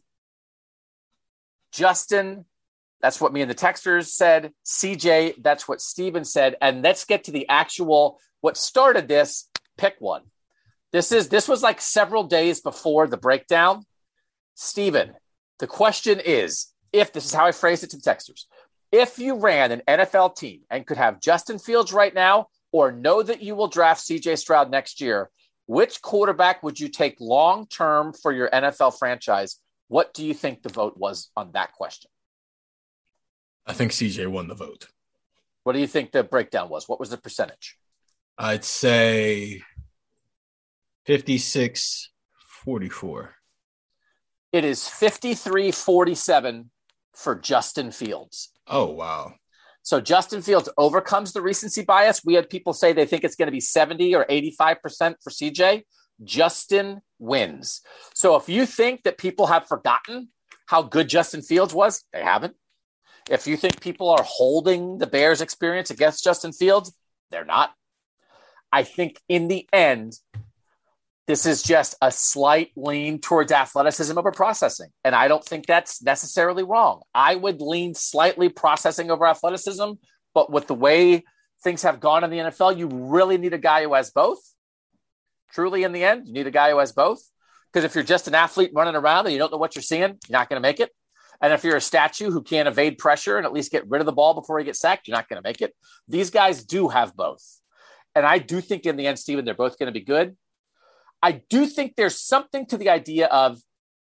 Justin, that's what me and the texters said. C J, that's what Steven said. And let's get to the actual, what started this, pick one. This is, this was like several days before the breakdown. Steven, the question is, if this is how I phrased it to the texters, if you ran an N F L team and could have Justin Fields right now, or know that you will draft C J Stroud next year, which quarterback would you take long-term for your N F L franchise? What do you think the vote was on that question? I think C J won the vote. What do you think the breakdown was? What was the percentage? I'd say fifty-six forty-four. It is fifty-three forty-seven for Justin Fields. Oh, wow. So Justin Fields overcomes the recency bias. We had people say they think it's going to be seventy or eighty-five percent for C J. Justin wins. So if you think that people have forgotten how good Justin Fields was, they haven't. If you think people are holding the Bears experience against Justin Fields, they're not. I think in the end, this is just a slight lean towards athleticism over processing. And I don't think that's necessarily wrong. I would lean slightly processing over athleticism, but with the way things have gone in the N F L, you really need a guy who has both. Truly, in the end, you need a guy who has both. Because if you're just an athlete running around and you don't know what you're seeing, you're not going to make it. And if you're a statue who can't evade pressure and at least get rid of the ball before he gets sacked, you're not going to make it. These guys do have both. And I do think in the end, Steven, they're both going to be good. I do think there's something to the idea of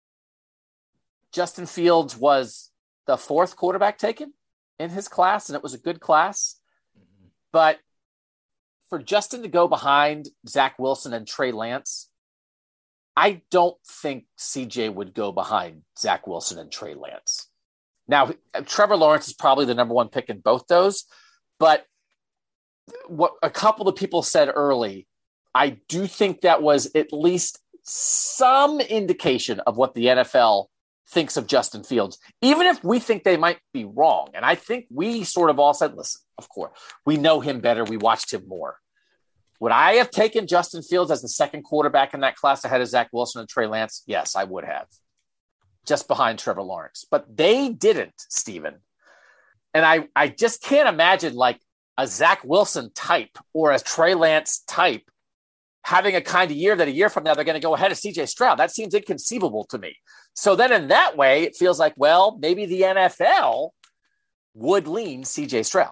Justin Fields was the fourth quarterback taken in his class, and it was a good class. But for Justin to go behind Zach Wilson and Trey Lance, I don't think C J would go behind Zach Wilson and Trey Lance. Now, Trevor Lawrence is probably the number one pick in both those, but what a couple of people said early, I do think that was at least some indication of what the N F L thinks of Justin Fields, even if we think they might be wrong. And I think we sort of all said, listen, of course, we know him better. We watched him more. Would I have taken Justin Fields as the second quarterback in that class ahead of Zach Wilson and Trey Lance? Yes, I would have. Just behind Trevor Lawrence. But they didn't, Steven. And I, I just can't imagine like a Zach Wilson type or a Trey Lance type having a kind of year that a year from now they're going to go ahead of C J Stroud. That seems inconceivable to me. So then in that way, it feels like, well, maybe the N F L would lean C J Stroud.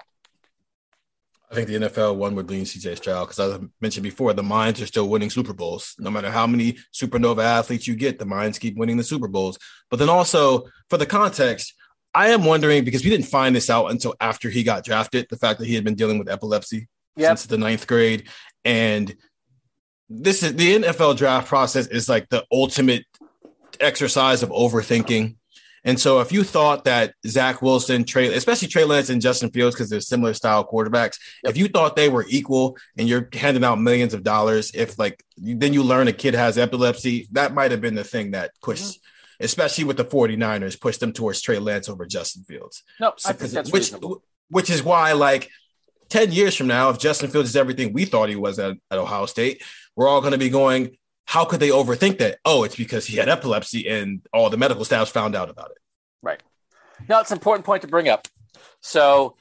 I think the N F L one would lean C J Stroud because, as I mentioned before, the Minds are still winning Super Bowls. No matter how many supernova athletes you get, the Minds keep winning the Super Bowls. But then also, for the context, I am wondering, because we didn't find this out until after he got drafted, the fact that he had been dealing with epilepsy yep. since the ninth grade. And this is the N F L draft process is like the ultimate exercise of overthinking. And so if you thought that Zach Wilson, Trey, especially Trey Lance and Justin Fields, because they're similar style quarterbacks, yep. if you thought they were equal and you're handing out millions of dollars, if like then you learn a kid has epilepsy, that might have been the thing that pushed, mm-hmm. especially with the 49ers, pushed them towards Trey Lance over Justin Fields. No, so, I think that's which, reasonable. Which is why, like, ten years from now, if Justin Fields is everything we thought he was at, at Ohio State, we're all going to be going, how could they overthink that? Oh, it's because he had epilepsy and all the medical staffs found out about it. Right. No, it's an important point to bring up. So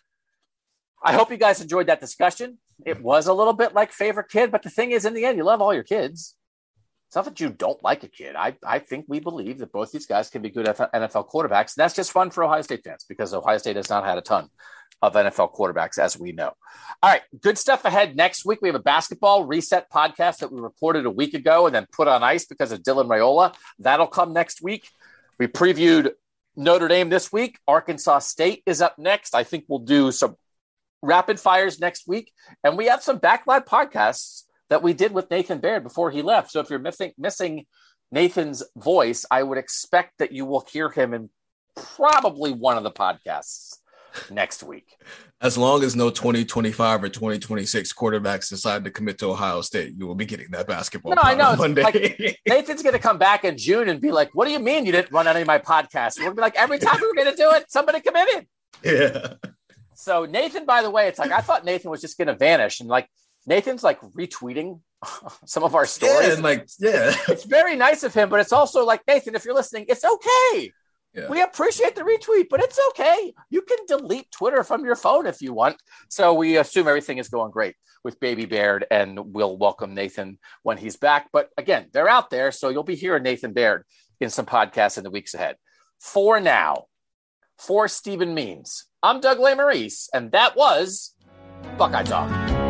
I hope you guys enjoyed that discussion. It was a little bit like favorite kid, but the thing is, in the end, you love all your kids. It's not that you don't like a kid. I, I think we believe that both these guys can be good N F L quarterbacks. And that's just fun for Ohio State fans because Ohio State has not had a ton of N F L quarterbacks, as we know. All right, good stuff ahead. Next week, we have a basketball reset podcast that we recorded a week ago and then put on ice because of Dylan Raiola. That'll come next week. We previewed Notre Dame this week. Arkansas State is up next. I think we'll do some rapid fires next week. And we have some backline podcasts that we did with Nathan Baird before he left. So if you're missing, missing Nathan's voice, I would expect that you will hear him in probably one of the podcasts next week. As long as no twenty twenty-five or twenty twenty-six quarterbacks decide to commit to Ohio State, you will be getting that basketball. No, I know. Monday. Like, Nathan's going to come back in June and be like, what do you mean you didn't run any of my podcasts? We're going to be like, every time we were going to do it, somebody committed. Yeah. So Nathan, by the way, it's like, I thought Nathan was just going to vanish. And like, Nathan's like retweeting some of our stories. Yeah, and like, yeah. It's very nice of him, but it's also like, Nathan, if you're listening, it's okay. Yeah. We appreciate the retweet, but it's okay. You can delete Twitter from your phone if you want. So we assume everything is going great with Baby Baird, and we'll welcome Nathan when he's back. But again, they're out there, so you'll be hearing Nathan Baird in some podcasts in the weeks ahead. For now, for Stephen Means, I'm Doug Lesmerises, and that was Buckeye Talk.